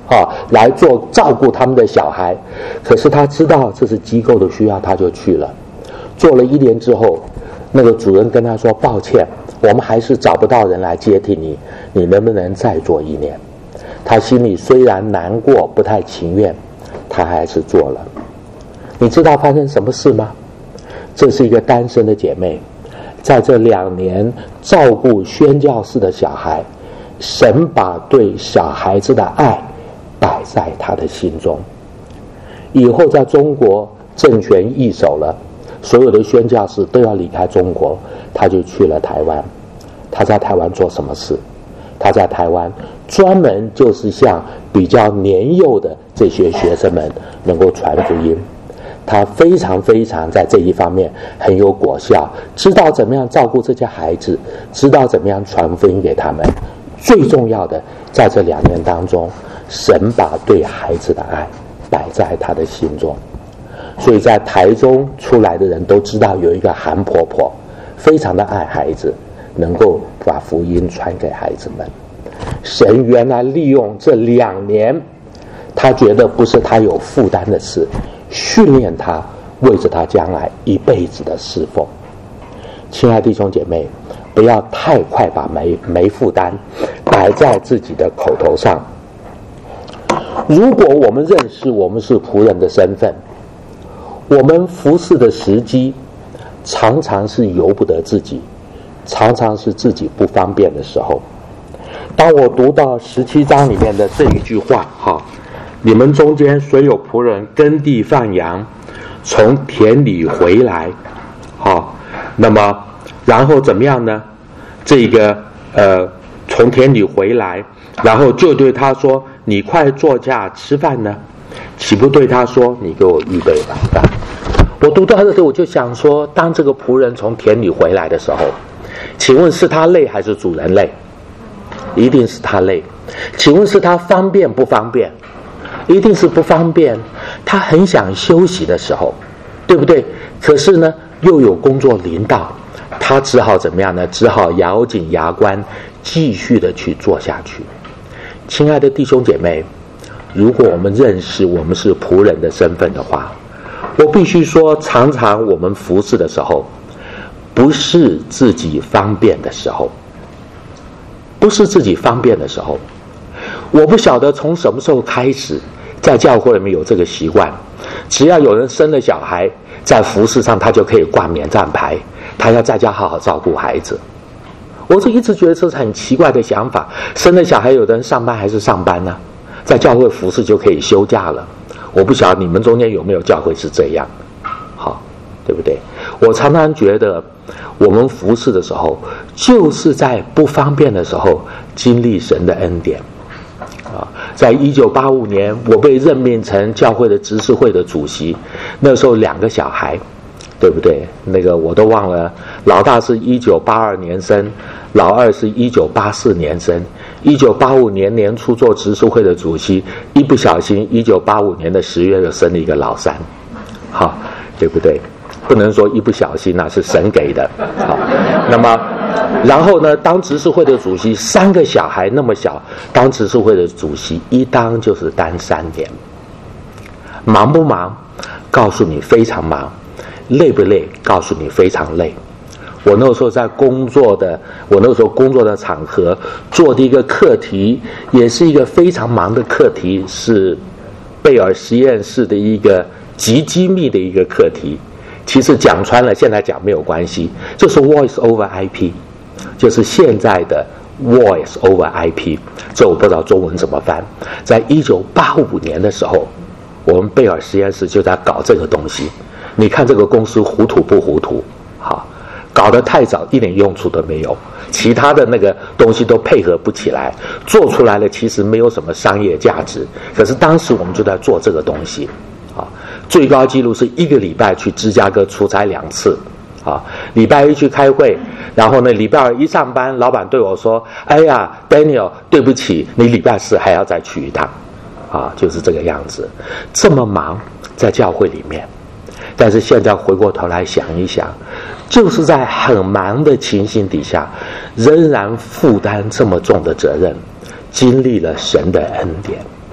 啊，来做照顾他们的小孩。可是他知道这是机构的需要，他就去了。做了一年之后，那个主任跟他说：“抱歉，我们还是找不到人来接替你，你能不能再做一年？”他心里虽然难过，不太情愿，他还是做了。你知道发生什么事吗？这是一个单身的姐妹，在这两年照顾宣教士的小孩，神把对小孩子的爱摆在他的心中。以后在中国政权易手了，所有的宣教士都要离开中国，他就去了台湾。他在台湾做什么事？他在台湾专门就是向比较年幼的这些学生们能够传福音。他非常非常在这一方面很有果效，知道怎么样照顾这些孩子，知道怎么样传福音给他们。最重要的，在这两年当中，神把对孩子的爱摆在他的心中。所以在台中出来的人都知道有一个韩婆婆非常的爱孩子，能够把福音传给孩子们。神原来利用这两年，他觉得不是他有负担的事，训练他，为着他将来一辈子的侍奉。亲爱的弟兄姐妹，不要太快把没没负担摆在自己的口头上。如果我们认识我们是仆人的身份，我们服侍的时机常常是由不得自己，常常是自己不方便的时候。当我读到十七章里面的这一句话，哈，你们中间虽有仆人耕地放羊，从田里回来，好，那么然后怎么样呢？这个呃，从田里回来，然后就对他说：“你快坐下吃饭呢。”岂不对他说：“你给我预备晚饭。”我读到这里，我就想说，当这个仆人从田里回来的时候，请问是他累还是主人累？一定是他累。请问是他方便不方便？一定是不方便。他很想休息的时候，对不对？可是呢，又有工作临到，他只好怎么样呢？只好咬紧牙关，继续的去做下去。亲爱的弟兄姐妹，如果我们认识我们是仆人的身份的话，我必须说，常常我们服侍的时候，不是自己方便的时候，不是自己方便的时候。我不晓得从什么时候开始，在教会里面有这个习惯，只要有人生了小孩，在服侍上他就可以挂免战牌，他要在家好好照顾孩子。我就一直觉得这是很奇怪的想法，生了小孩有的人上班还是上班呢？在教会服侍就可以休假了。我不晓得你们中间有没有教会是这样，好，对不对？我常常觉得我们服侍的时候，就是在不方便的时候经历神的恩典啊。在一九八五年，我被任命成教会的执事会的主席，那时候两个小孩，对不对？那个我都忘了，老大是一九八二年生，老二是一九八四年生。一九八五年年初做执事会的主席，一不小心一九八五年的十月就生了一个老三，好，对不对？不能说一不小心，那是神给的。好，那么然后呢，当执事会的主席，三个小孩那么小，当执事会的主席一当就是当三年。忙不忙？告诉你非常忙。累不累？告诉你非常累。我那时候在工作的，我那时候工作的场合做的一个课题，也是一个非常忙的课题，是贝尔实验室的一个极机密的一个课题。其实讲穿了，现在讲没有关系，就是 Voice over I P， 就是现在的 Voice over I P， 这我不知道中文怎么翻。在一九八五年的时候，我们贝尔实验室就在搞这个东西。你看这个公司糊涂不糊涂？好。搞得太早，一点用处都没有，其他的那个东西都配合不起来，做出来了其实没有什么商业价值。可是当时我们就在做这个东西，啊，最高纪录是一个礼拜去芝加哥出差两次，啊，礼拜一去开会，然后呢，礼拜二一上班，老板对我说：“哎呀 ，Daniel， 对不起，你礼拜四还要再去一趟。”啊，就是这个样子，这么忙在教会里面。但是现在回过头来想一想，就是在很忙的情形底下，仍然负担这么重的责任，经历了神的恩典。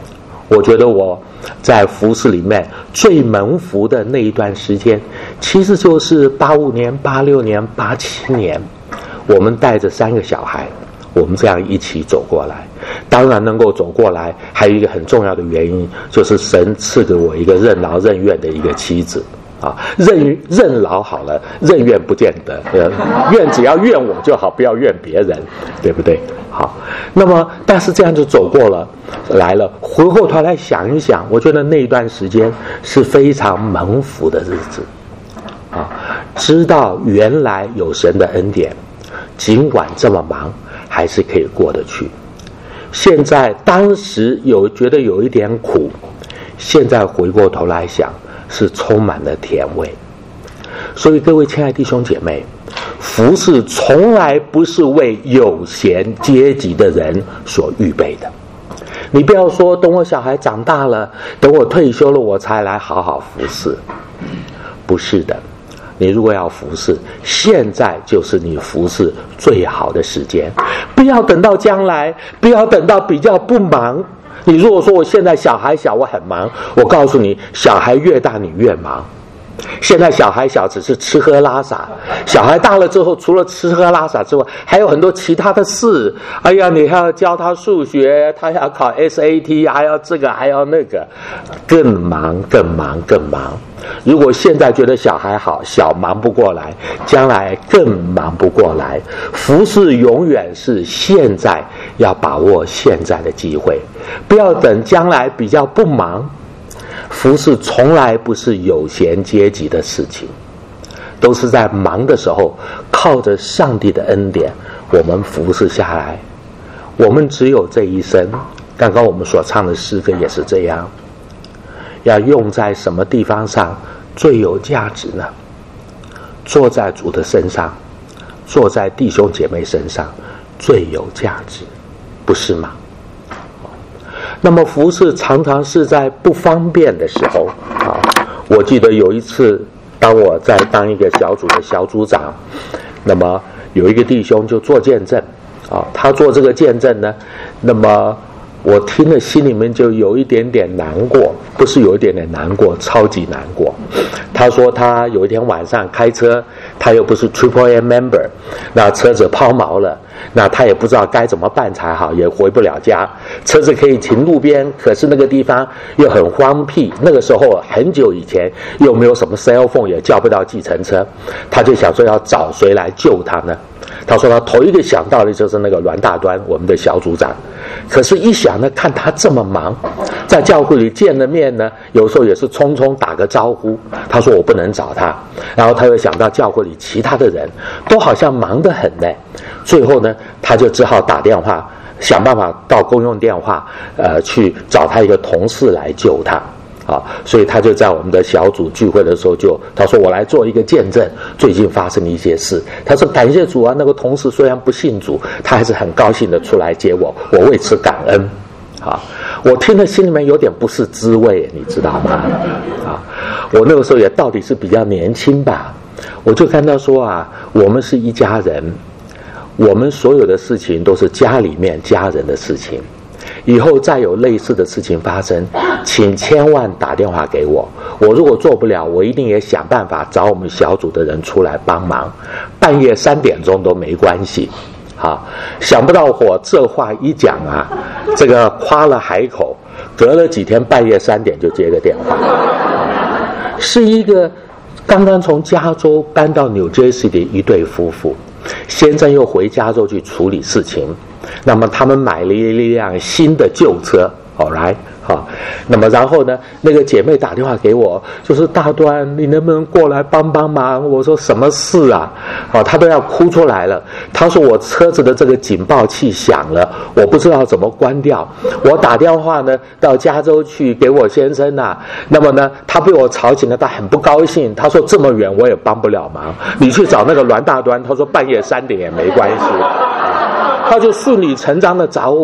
我觉得我在服事里面最蒙福的那一段时间，其实就是八五年、八六年、八七年，我们带着三个小孩，我们这样一起走过来。当然能够走过来，还有一个很重要的原因，就是神赐给我一个任劳任怨的一个妻子。啊，任任劳好了，任怨不见得。呃，怨只要怨我就好，不要怨别人，对不对？好，那么但是这样就走过了，来了，回过头来想一想，我觉得那一段时间是非常蒙福的日子。啊，知道原来有神的恩典，尽管这么忙，还是可以过得去。现在当时有觉得有一点苦，现在回过头来想，是充满了甜味。所以各位亲爱的弟兄姐妹，服事从来不是为有闲阶级的人所预备的。你不要说等我小孩长大了，等我退休了我才来好好服事，不是的。你如果要服事，现在就是你服事最好的时间，不要等到将来，不要等到比较不忙。你如果说我现在小孩小，我很忙，我告诉你，小孩越大你越忙。现在小孩小只是吃喝拉撒，小孩大了之后，除了吃喝拉撒之外，还有很多其他的事。哎呀，你还要教他数学，他要考 S A T， 还要这个还要那个，更忙更忙更忙。如果现在觉得小孩好小忙不过来，将来更忙不过来。服事永远是现在，要把握现在的机会，不要等将来比较不忙。服事从来不是有闲阶级的事情，都是在忙的时候，靠着上帝的恩典，我们服事下来。我们只有这一生，刚刚我们所唱的诗歌也是这样，要用在什么地方上最有价值呢？坐在主的身上，坐在弟兄姐妹身上最有价值，不是吗？那么服事常常是在不方便的时候啊。我记得有一次，当我在当一个小组的小组长，那么有一个弟兄就做见证啊，他做这个见证呢，那么我听了心里面就有一点点难过，不是有一点点难过，超级难过。他说他有一天晚上开车，他又不是 Triple A member， 那车子抛锚了，那他也不知道该怎么办才好，也回不了家。车子可以停路边，可是那个地方又很荒僻，那个时候很久以前又没有什么 cell phone， 也叫不到计程车，他就想说要找谁来救他呢？他说他头一个想到的就是那个栾大端，我们的小组长。可是一想呢，看他这么忙，在教会里见了面呢，有时候也是匆匆打个招呼。他说我不能找他，然后他又想到教会里其他的人都好像忙得很呢。最后呢，他就只好打电话，想办法到公用电话，呃，去找他一个同事来救他。啊，所以他就在我们的小组聚会的时候就，他说我来做一个见证，最近发生的一些事。他说感谢主啊，那个同事虽然不信主，他还是很高兴的出来接我，我为此感恩。啊，我听了心里面有点不是滋味，你知道吗？啊，我那个时候也到底是比较年轻吧，我就看到说啊，我们是一家人，我们所有的事情都是家里面家人的事情。以后再有类似的事情发生，请千万打电话给我。我如果做不了，我一定也想办法找我们小组的人出来帮忙。半夜三点钟都没关系。好，想不到我这话一讲啊，这个夸了海口，隔了几天半夜三点就接个电话，是一个刚刚从加州搬到 New Jersey 的一对夫妇，先生又回加州去处理事情。那么他们买了一辆新的旧车 all right 好，那么然后呢，那个姐妹打电话给我，就是大端你能不能过来帮帮忙？我说什么事啊？哦，她都要哭出来了。她说我车子的这个警报器响了，我不知道怎么关掉。我打电话呢到加州去给我先生啊，那么呢他被我吵醒了，他很不高兴，他说这么远我也帮不了忙，你去找那个栾大端，他说半夜三点也没关系。他就顺理成章的找我，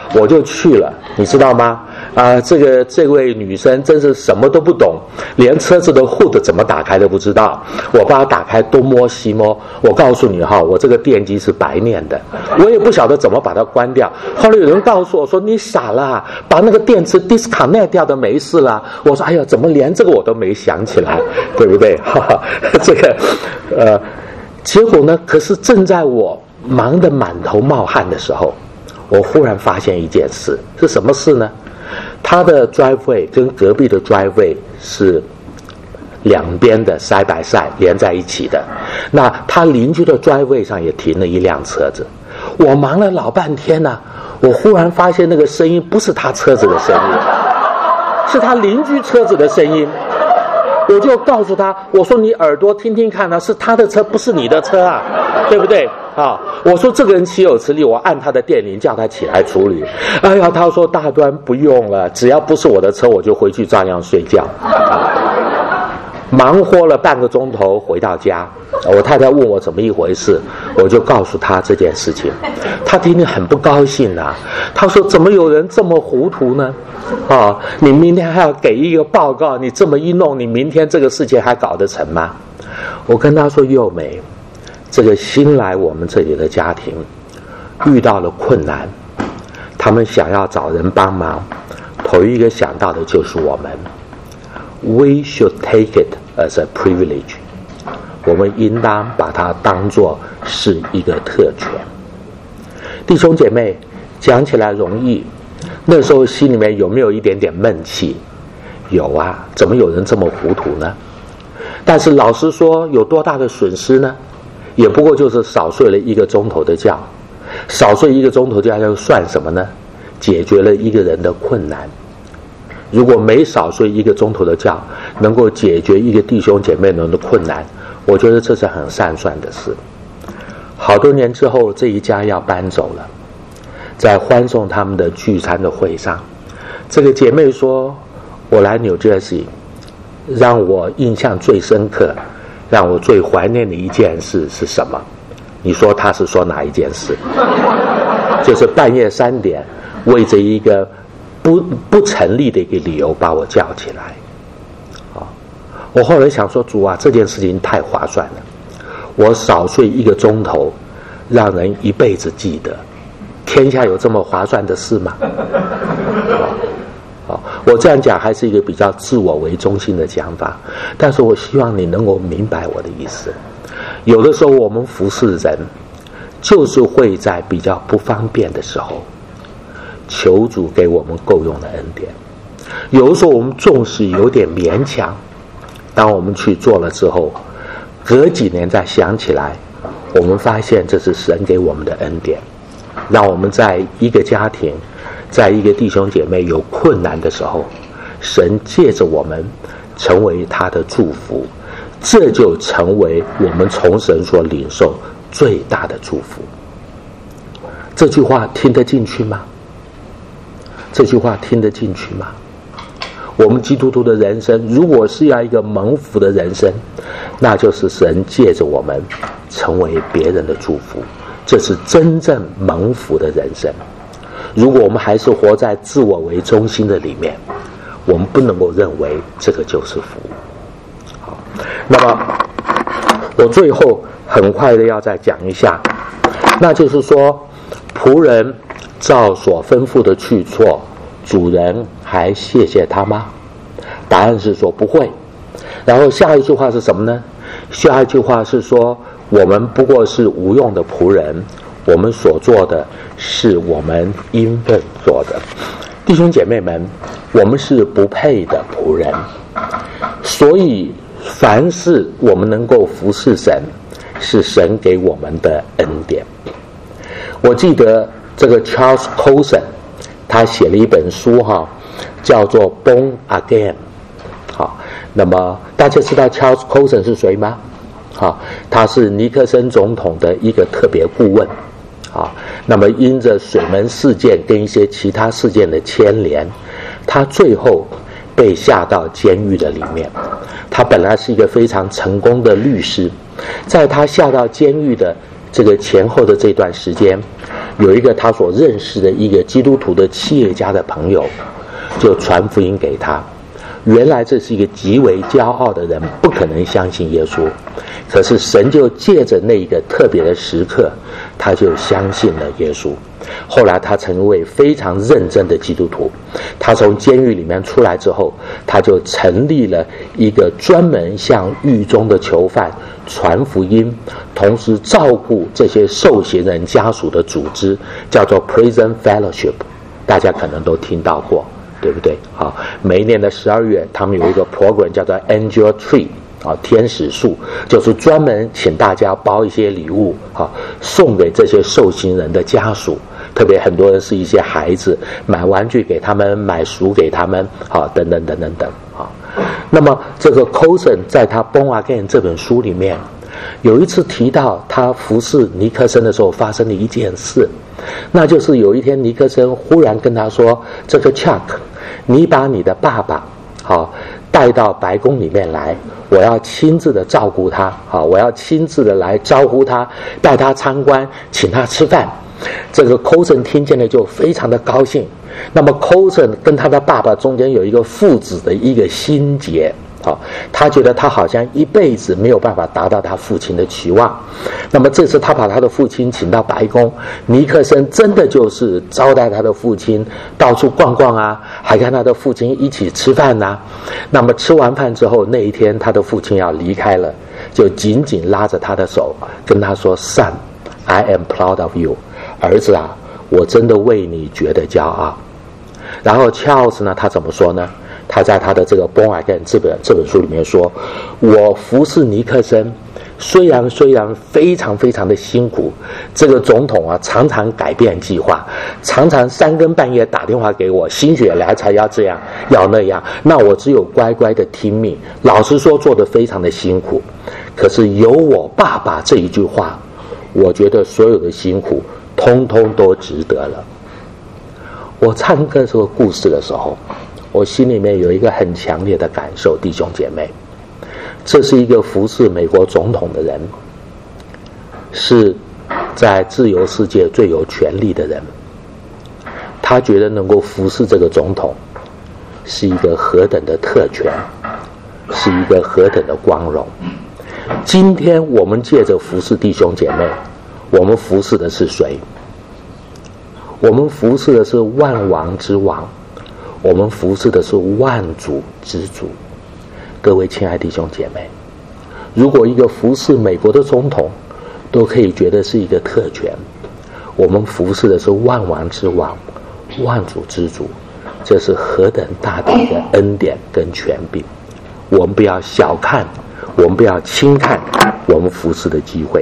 我就去了，你知道吗？啊、呃，这个这位女生真是什么都不懂，连车子的 hood 怎么打开都不知道。我把它打开，东摸西摸。我告诉你哈，我这个电机是白念的，我也不晓得怎么把它关掉。后来有人告诉我说：“你傻了，把那个电池 disconnect 掉的没事了。”我说：“哎呀，怎么连这个我都没想起来，对不对？”哈哈，这个，呃，结果呢？可是正在我忙得满头冒汗的时候，我忽然发现一件事，是什么事呢？他的 driveway 跟隔壁的 driveway 是两边的 side by side 连在一起的，那他邻居的 driveway 上也停了一辆车子。我忙了老半天呢、啊，我忽然发现那个声音不是他车子的声音，是他邻居车子的声音。我就告诉他，我说你耳朵听听看啊，是他的车不是你的车啊，对不对啊？我说这个人岂有此理，我按他的电铃叫他起来处理。哎呀，他说大端不用了，只要不是我的车我就回去照样睡觉。啊、忙活了半个钟头回到家，我太太问我怎么一回事，我就告诉他这件事情。他听得很不高兴啊，他说怎么有人这么糊涂呢？啊，你明天还要给一个报告，你这么一弄，你明天这个事情还搞得成吗？我跟他说，幼美，这个新来我们这里的家庭遇到了困难，他们想要找人帮忙，头一个想到的就是我们。We should take it as a privilege， 我们应当把它当作是一个特权。弟兄姐妹，讲起来容易，那时候心里面有没有一点点闷气？有啊，怎么有人这么糊涂呢？但是老实说，有多大的损失呢？也不过就是少睡了一个钟头的觉，少睡一个钟头觉又算什么呢？解决了一个人的困难。如果没少睡一个钟头的觉，能够解决一个弟兄姐妹们的困难，我觉得这是很善算的事。好多年之后，这一家要搬走了，在欢送他们的聚餐的会上，这个姐妹说，我来 New Jersey， 让我印象最深刻，让我最怀念的一件事是什么？你说她是说哪一件事？就是半夜三点为着一个不不成立的一个理由把我叫起来。啊，我后来想说，主啊，这件事情太划算了，我少睡一个钟头，让人一辈子记得。天下有这么划算的事吗？好，我这样讲还是一个比较自我为中心的讲法，但是我希望你能够明白我的意思。有的时候我们服侍人，就是会在比较不方便的时候，求主给我们够用的恩典。有的时候我们纵使有点勉强，当我们去做了之后，隔几年再想起来，我们发现这是神给我们的恩典，让我们在一个家庭，在一个弟兄姐妹有困难的时候，神借着我们成为他的祝福，这就成为我们从神所领受最大的祝福。这句话听得进去吗？这句话听得进去吗？我们基督徒的人生，如果是要一个蒙福的人生，那就是神借着我们成为别人的祝福，这是真正蒙福的人生。如果我们还是活在自我为中心的里面，我们不能够认为这个就是福。好，那么我最后很快的要再讲一下，那就是说，仆人照所吩咐的去做，主人还谢谢他吗？答案是说不会。然后下一句话是什么呢？下一句话是说，我们不过是无用的仆人，我们所做的是我们应份做的。弟兄姐妹们，我们是不配的仆人，所以凡是我们能够服侍神，是神给我们的恩典。我记得这个 Charles Colson 他写了一本书哈，叫做 Born Again。 好，那么大家知道 Charles Colson 是谁吗？好，他是尼克森总统的一个特别顾问。好，那么因着水门事件跟一些其他事件的牵连，他最后被下到监狱的里面。他本来是一个非常成功的律师，在他下到监狱的这个前后的这段时间， 有一个他所认识的一个基督徒的企业家的朋友，就传福音给他。原来这是一个极为骄傲的人，不可能相信耶稣，可是神就借着那个特别的时刻，他就相信了耶稣。后来他成为非常认真的基督徒，他从监狱里面出来之后，他就成立了一个专门向狱中的囚犯传福音，同时照顾这些受刑人家属的组织，叫做 Prison Fellowship， 大家可能都听到过，对不对？好，每一年的十二月，他们有一个 program 叫做 Angel Tree， 啊，天使树，就是专门请大家包一些礼物，啊，送给这些受刑人的家属。特别很多人是一些孩子，买玩具给他们，买书给他们，啊，等等等等等，啊。那么这个 Coulson 在他《Born Again》这本书里面，有一次提到他服侍尼克森的时候发生的一件事，那就是有一天尼克森忽然跟他说：“这个 Chuck， 你把你的爸爸，好，带到白宫里面来，我要亲自的照顾他，好，我要亲自的来招呼他，带他参观，请他吃饭。”这个 Coulson 听见了就非常的高兴。那么 Coulson 跟他的爸爸中间有一个父子的一个心结，好，他觉得他好像一辈子没有办法达到他父亲的期望。那么这次他把他的父亲请到白宫，尼克森真的就是招待他的父亲到处逛逛啊，还跟他的父亲一起吃饭啊。那么吃完饭之后，那一天他的父亲要离开了，就紧紧拉着他的手跟他说 Son, I am proud of you，儿子啊，我真的为你觉得骄傲。然后 Charles 呢，他怎么说呢？他在他的这个《Born Again》这本这本书里面说，我服侍尼克森，虽然虽然非常非常的辛苦，这个总统啊常常改变计划，常常三更半夜打电话给我，心血来潮要这样要那样，那我只有乖乖的听命。老实说，做得非常的辛苦，可是有我爸爸这一句话，我觉得所有的辛苦通通都值得了。我唱歌这个故事的时候，我心里面有一个很强烈的感受，弟兄姐妹，这是一个服侍美国总统的人，是在自由世界最有权力的人，他觉得能够服侍这个总统是一个何等的特权，是一个何等的光荣。今天我们借着服侍弟兄姐妹，我们服侍的是谁？我们服侍的是万王之王，我们服侍的是万主之主。各位亲爱的弟兄姐妹，如果一个服侍美国的总统都可以觉得是一个特权，我们服侍的是万王之王，万主之主，这是何等大的一个恩典跟权柄。我们不要小看，我们不要轻看我们服侍的机会。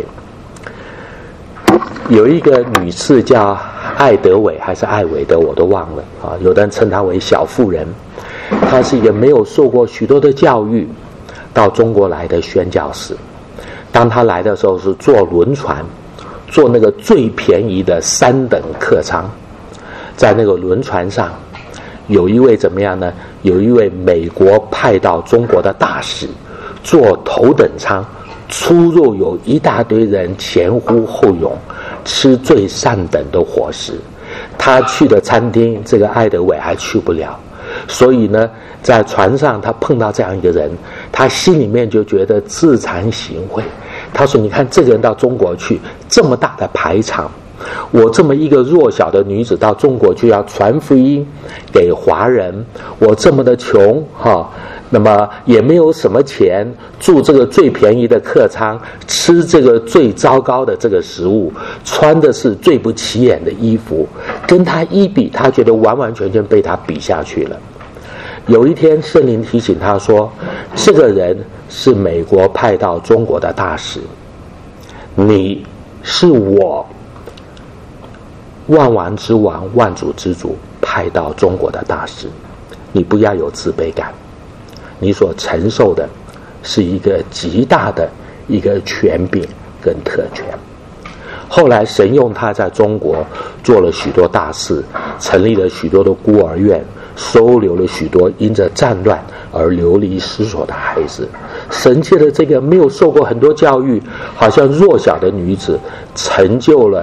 有一个女士叫艾德韦还是艾韦德，我都忘了啊。有的人称她为小妇人，她是一个没有受过许多的教育，到中国来的宣教士。当她来的时候是坐轮船，坐那个最便宜的三等客舱，在那个轮船上，有一位怎么样呢？有一位美国派到中国的大使，坐头等舱，出入有一大堆人前呼后拥，吃最上等的伙食。他去的餐厅，这个艾德韦还去不了，所以呢，在船上他碰到这样一个人，他心里面就觉得自惭形秽。他说：“你看这个人到中国去，这么大的排场，我这么一个弱小的女子到中国去要传福音给华人，我这么的穷哈。”那么也没有什么钱，住这个最便宜的客舱，吃这个最糟糕的这个食物，穿的是最不起眼的衣服，跟他一比，他觉得完完全全被他比下去了。有一天圣灵提醒他说，这个人是美国派到中国的大使，你是我万王之王万主之主派到中国的大使，你不要有自卑感，你所承受的是一个极大的一个权柄跟特权。后来神用他在中国做了许多大事，成立了许多的孤儿院，收留了许多因着战乱而流离失所的孩子。神借着这个没有受过很多教育，好像弱小的女子，成就了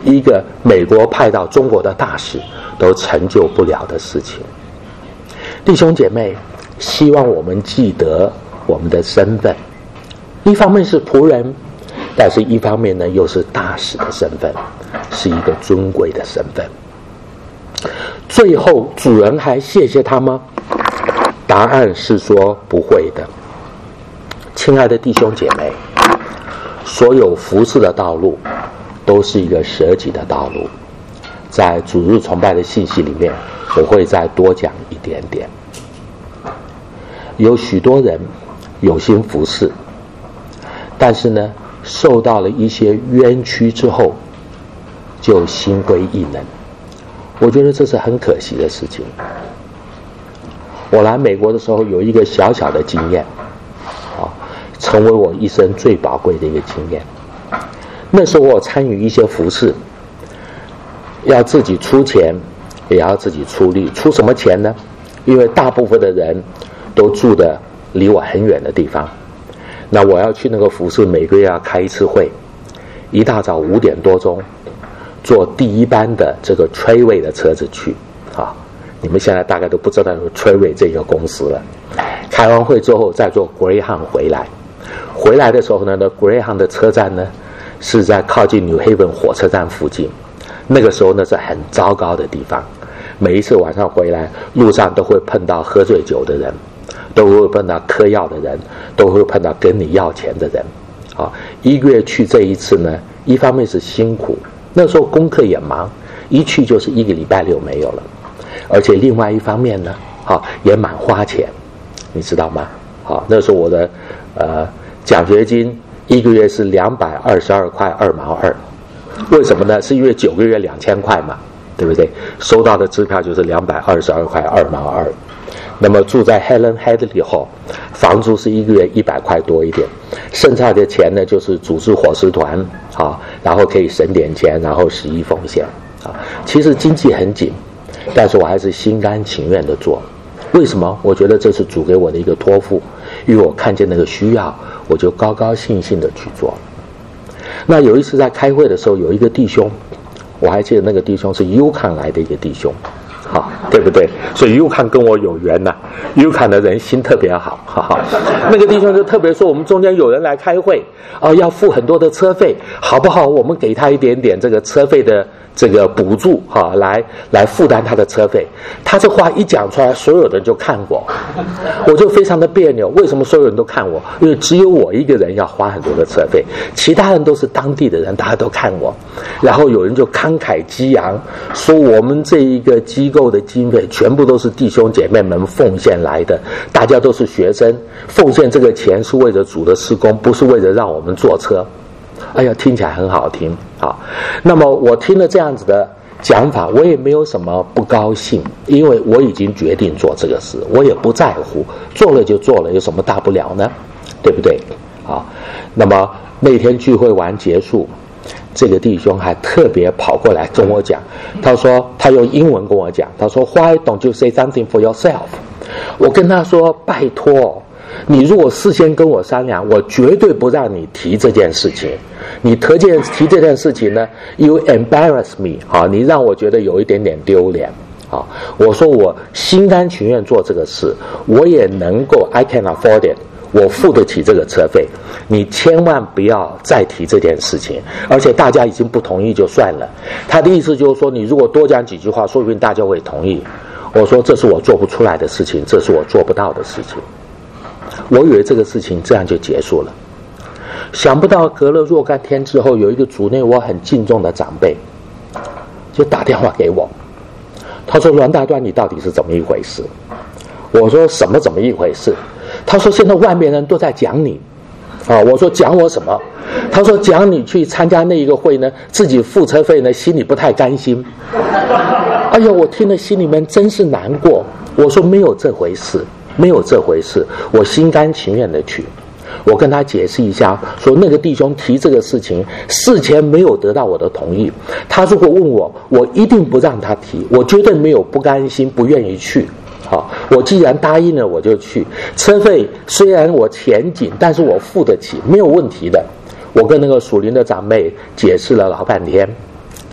一个美国派到中国的大使都成就不了的事情。弟兄姐妹，希望我们记得我们的身份，一方面是仆人，但是一方面呢又是大使的身份，是一个尊贵的身份。最后主人还谢谢他吗？答案是说不会的。亲爱的弟兄姐妹，所有服事的道路都是一个舍己的道路。在主日崇拜的信息里面，我会再多讲一点点。有许多人有心服事，但是呢受到了一些冤屈之后就心灰意冷，我觉得这是很可惜的事情。我来美国的时候有一个小小的经验，啊，成为我一生最宝贵的一个经验。那时候我参与一些服事，要自己出钱，也要自己出力。出什么钱呢？因为大部分的人都住的离我很远的地方，那我要去那个服事，每个月要开一次会，一大早五点多钟坐第一班的这个 Trailway 的车子去啊。你们现在大概都不知道 Trailway 这个公司了。开完会之后再坐 Greyhound 回来，回来的时候呢，那 Greyhound 的车站呢是在靠近 New Haven 火车站附近。那个时候呢是很糟糕的地方，每一次晚上回来，路上都会碰到喝醉酒的人，都会碰到嗑药的人，都会碰到跟你要钱的人。啊，一个月去这一次呢，一方面是辛苦，那时候功课也忙，一去就是一个礼拜六没有了。而且另外一方面呢，啊，也蛮花钱，你知道吗？啊，那时候我的呃奖学金一个月是两百二十二块二毛二，为什么呢？是因为九个月两千块嘛，对不对？收到的支票就是两百二十二块二毛二。那么住在 Helen Hadley 后，房租是一个月一百块多一点，剩下的钱呢就是组织伙食团啊，然后可以省点钱，然后十一奉献啊。其实经济很紧，但是我还是心甘情愿的做。为什么？我觉得这是主给我的一个托付，因为我看见那个需要，我就高高兴兴的去做。那有一次在开会的时候，有一个弟兄，我还记得那个弟兄是 Yukon 来的一个弟兄，好，对不对？所以 Yukon 跟我有缘呐、啊、，Yukon 的人心特别好，哈哈。那个弟兄就特别说，我们中间有人来开会，哦，要付很多的车费，好不好？我们给他一点点这个车费的这个补助，哈、啊，来来负担他的车费。他这话一讲出来，所有人就看我，我就非常的别扭。为什么所有人都看我？因为只有我一个人要花很多的车费，其他人都是当地的人，大家都看我。然后有人就慷慨激昂，说我们这一个机构的经费全部都是弟兄姐妹们奉献来的，大家都是学生，奉献这个钱是为了主的事工，不是为了让我们坐车。哎呀，听起来很好听啊！那么我听了这样子的讲法，我也没有什么不高兴，因为我已经决定做这个事，我也不在乎，做了就做了，有什么大不了呢？对不对？啊，那么那天聚会完结束，这个弟兄还特别跑过来跟我讲，他说他用英文跟我讲，他说 Why don't you say something for yourself？ 我跟他说，拜托，你如果事先跟我商量，我绝对不让你提这件事情。你提这提这件事情呢 ，you embarrass me 啊，你让我觉得有一点点丢脸啊。我说我心甘情愿做这个事，我也能够 I can afford it， 我付得起这个车费。你千万不要再提这件事情，而且大家已经不同意就算了。他的意思就是说，你如果多讲几句话，说不定大家会同意。我说这是我做不出来的事情，这是我做不到的事情。我以为这个事情这样就结束了，想不到隔了若干天之后，有一个组内我很敬重的长辈就打电话给我，他说栾大端，你到底是怎么一回事？我说什么怎么一回事？他说现在外面人都在讲你啊。我说讲我什么？他说讲你去参加那一个会呢，自己付车费呢，心里不太甘心。哎呀，我听了心里面真是难过。我说没有这回事，没有这回事，我心甘情愿的去。我跟他解释一下，说那个弟兄提这个事情事前没有得到我的同意，他如果问我，我一定不让他提，我绝对没有不甘心不愿意去。好，我既然答应了我就去，车费虽然我钱紧，但是我付得起，没有问题的。我跟那个属灵的长辈解释了老半天，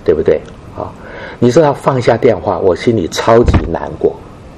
对不对？啊，你知道放下电话，我心里超级难过，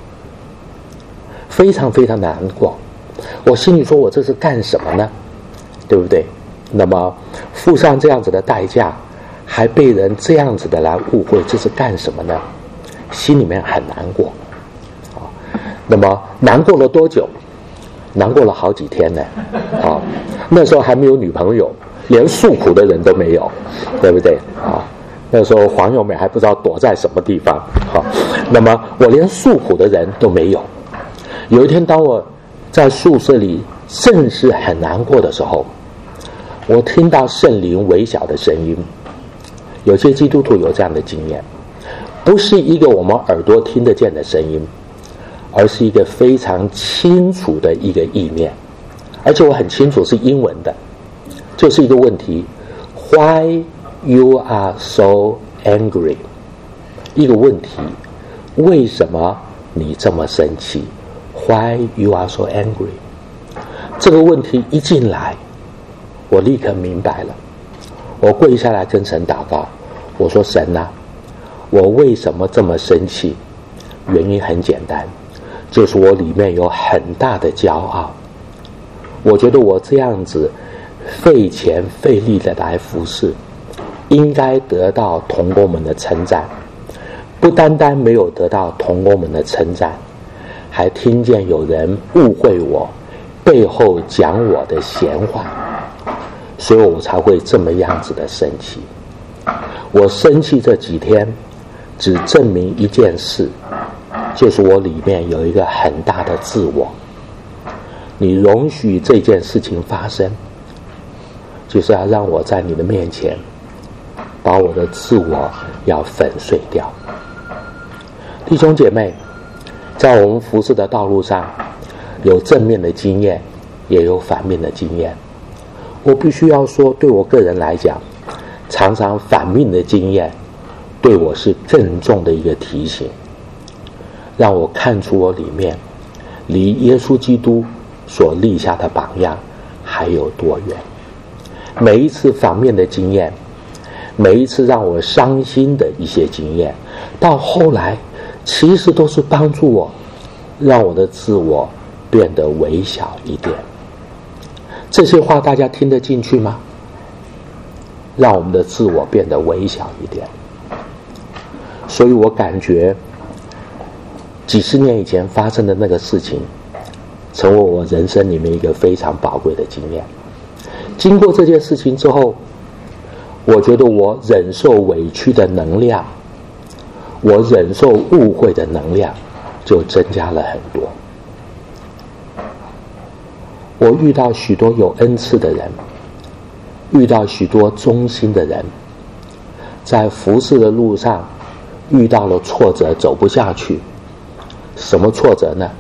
非常非常难过。我心里说，我这是干什么呢？对不对？那么付上这样子的代价，还被人这样子的来误会，这是干什么呢？心里面很难过。啊，那么难过了多久？难过了好几天呢。啊，那时候还没有女朋友，连诉苦的人都没有，对不对？啊。那时候黄友美还不知道躲在什么地方，好，那么我连诉苦的人都没有。有一天，当我在宿舍里甚是很难过的时候，我听到圣灵微小的声音。有些基督徒有这样的经验，不是一个我们耳朵听得见的声音，而是一个非常清楚的一个意念，而且我很清楚是英文的，就是一个问题 ：Why you are so angry？ 一个问题，为什么你这么生气 ？Why you are so angry？ 这个问题一进来，我立刻明白了。我跪下来跟神祷告，我说：神啊，我为什么这么生气？原因很简单，就是我里面有很大的骄傲。我觉得我这样子费钱费力的来服侍，应该得到同工们的称赞，不单单没有得到同工们的称赞，还听见有人误会我，背后讲我的闲话，所以我才会这么样子的生气。我生气这几天，只证明一件事，就是我里面有一个很大的自我。你容许这件事情发生，就是要让我在你的面前把我的自我要粉碎掉。弟兄姐妹，在我们服事的道路上，有正面的经验，也有反面的经验。我必须要说，对我个人来讲，常常反面的经验对我是更重的一个提醒，让我看出我里面离耶稣基督所立下的榜样还有多远。每一次反面的经验，每一次让我伤心的一些经验，到后来其实都是帮助我，让我的自我变得微小一点。这些话大家听得进去吗？让我们的自我变得微小一点。所以我感觉几十年以前发生的那个事情，成为我人生里面一个非常宝贵的经验。经过这件事情之后，我觉得我忍受委屈的能量，我忍受误会的能量就增加了很多。我遇到许多有恩赐的人，遇到许多忠心的人，在服事的路上遇到了挫折，走不下去。什么挫折呢？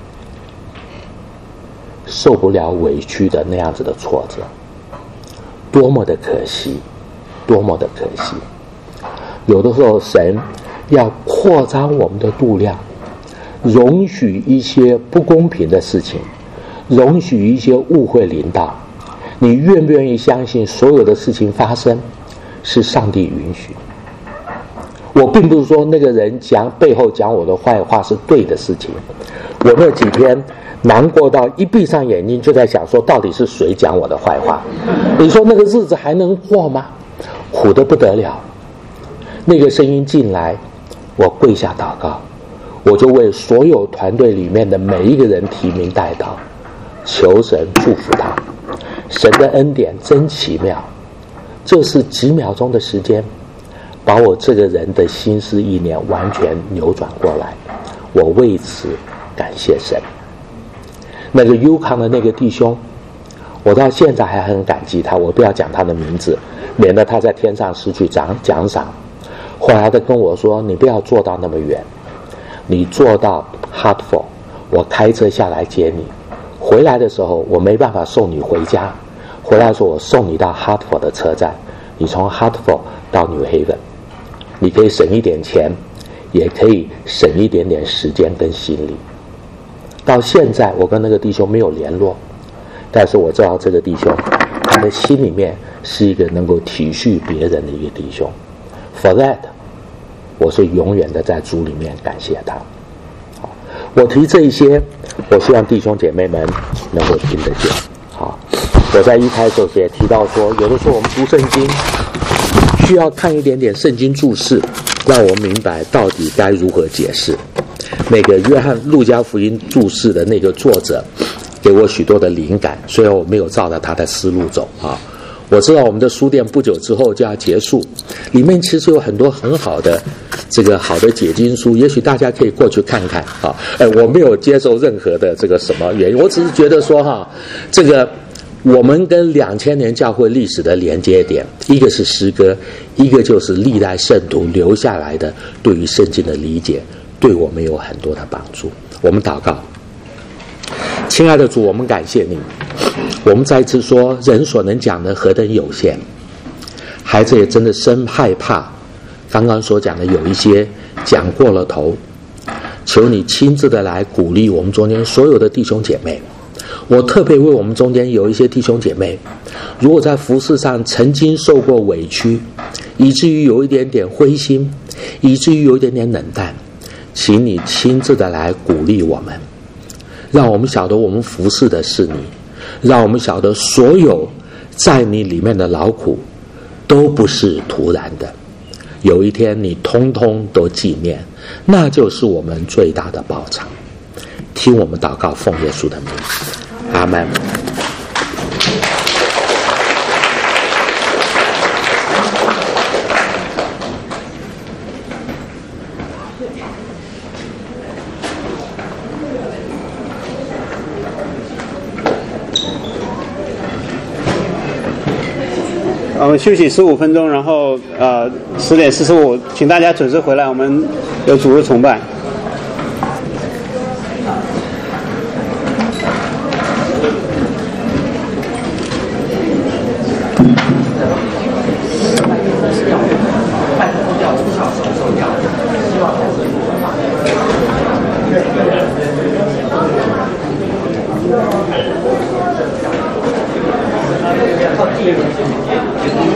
受不了委屈的那样子的挫折，多么的可惜，多么的可惜。有的时候神要扩张我们的度量，容许一些不公平的事情，容许一些误会临到，你愿不愿意相信所有的事情发生是上帝允许？我并不是说那个人讲背后讲我的坏话是对的事情，我那几天难过到一闭上眼睛就在想说，到底是谁讲我的坏话？你说那个日子还能过吗？苦得不得了。那个声音进来，我跪下祷告，我就为所有团队里面的每一个人提名代祷，求神祝福他。神的恩典真奇妙，就是几秒钟的时间，把我这个人的心思意念完全扭转过来，我为此感谢神。那个 Yukon 的那个弟兄，我到现在还很感激他，我不要讲他的名字，免得他在天上失去奖奖赏。后来他跟我说，你不要坐到那么远，你坐到 Hartford， 我开车下来接你，回来的时候我没办法送你回家，回来的时候我送你到 Hartford 的车站，你从 Hartford 到 New Haven， 你可以省一点钱，也可以省一点点时间跟心力。到现在我跟那个弟兄没有联络，但是我知道这个弟兄他的心里面是一个能够体恤别人的一个弟兄， For that， 我是永远的在主里面感谢他。好，我提这一些，我希望弟兄姐妹们能够听得见。好，我在一开始也提到说，有的时候我们读圣经需要看一点点圣经注释，让我明白到底该如何解释。那个约翰路加福音注释的那个作者给我许多的灵感，虽然我没有照着他的思路走啊。我知道我们的书店不久之后就要结束，里面其实有很多很好的这个好的解经书，也许大家可以过去看看啊。哎，我没有接受任何的这个什么原因，我只是觉得说哈，这个我们跟两千年教会历史的连接点，一个是诗歌，一个就是历代圣徒留下来的对于圣经的理解，对我们有很多的帮助。我们祷告。亲爱的主，我们感谢你。我们再次说，人所能讲的何等有限，孩子也真的生害怕刚刚所讲的有一些讲过了头。求你亲自的来鼓励我们中间所有的弟兄姐妹。我特别为我们中间有一些弟兄姐妹，如果在服事上曾经受过委屈，以至于有一点点灰心，以至于有一点点冷淡，请你亲自的来鼓励我们，让我们晓得我们服事的是你，让我们晓得所有在你里面的劳苦都不是徒然的，有一天你通通都纪念，那就是我们最大的报偿。听我们祷告，奉耶稣的名，阿们。 我们休息十五分钟，然后呃十点四十五，请大家准时回来，我们有主日崇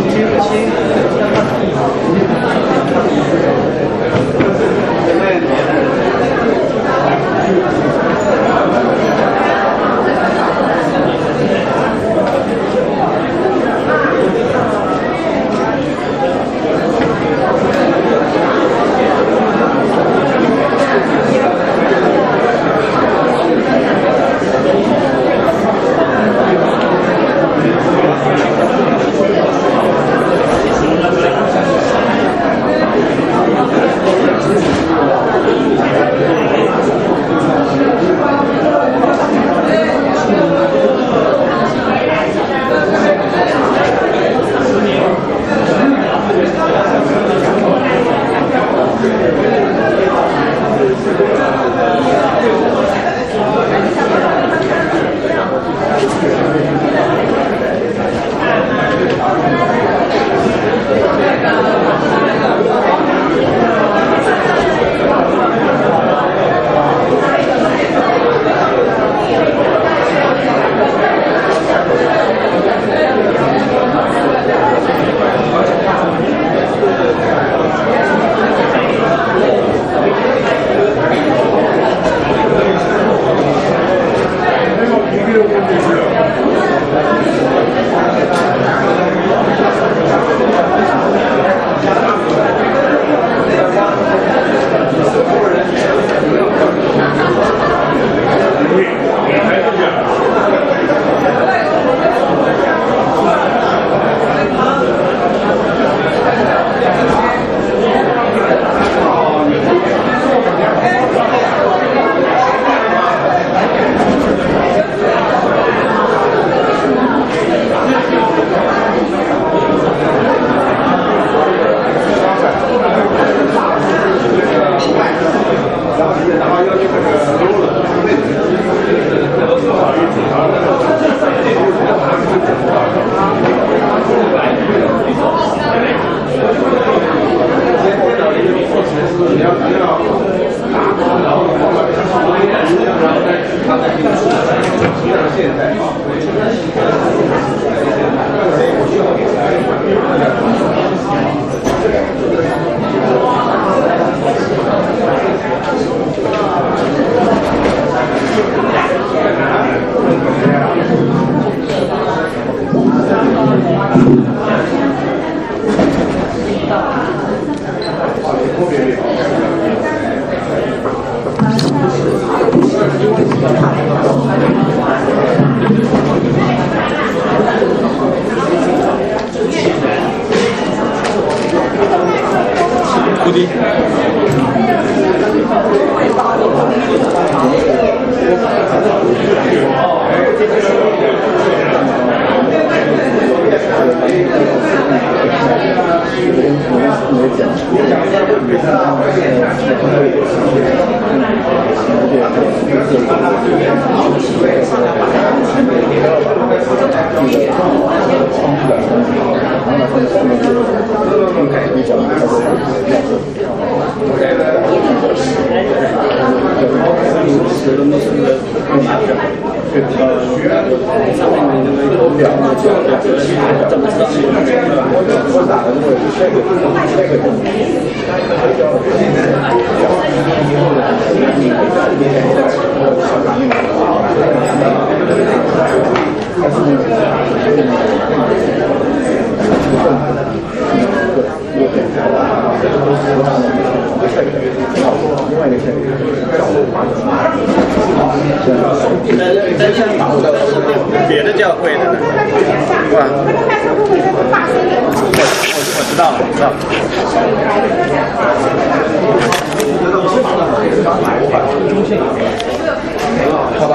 拜。Amen. 注意。 别的教会的呢？哇！我我知道了，我知道了。好吧。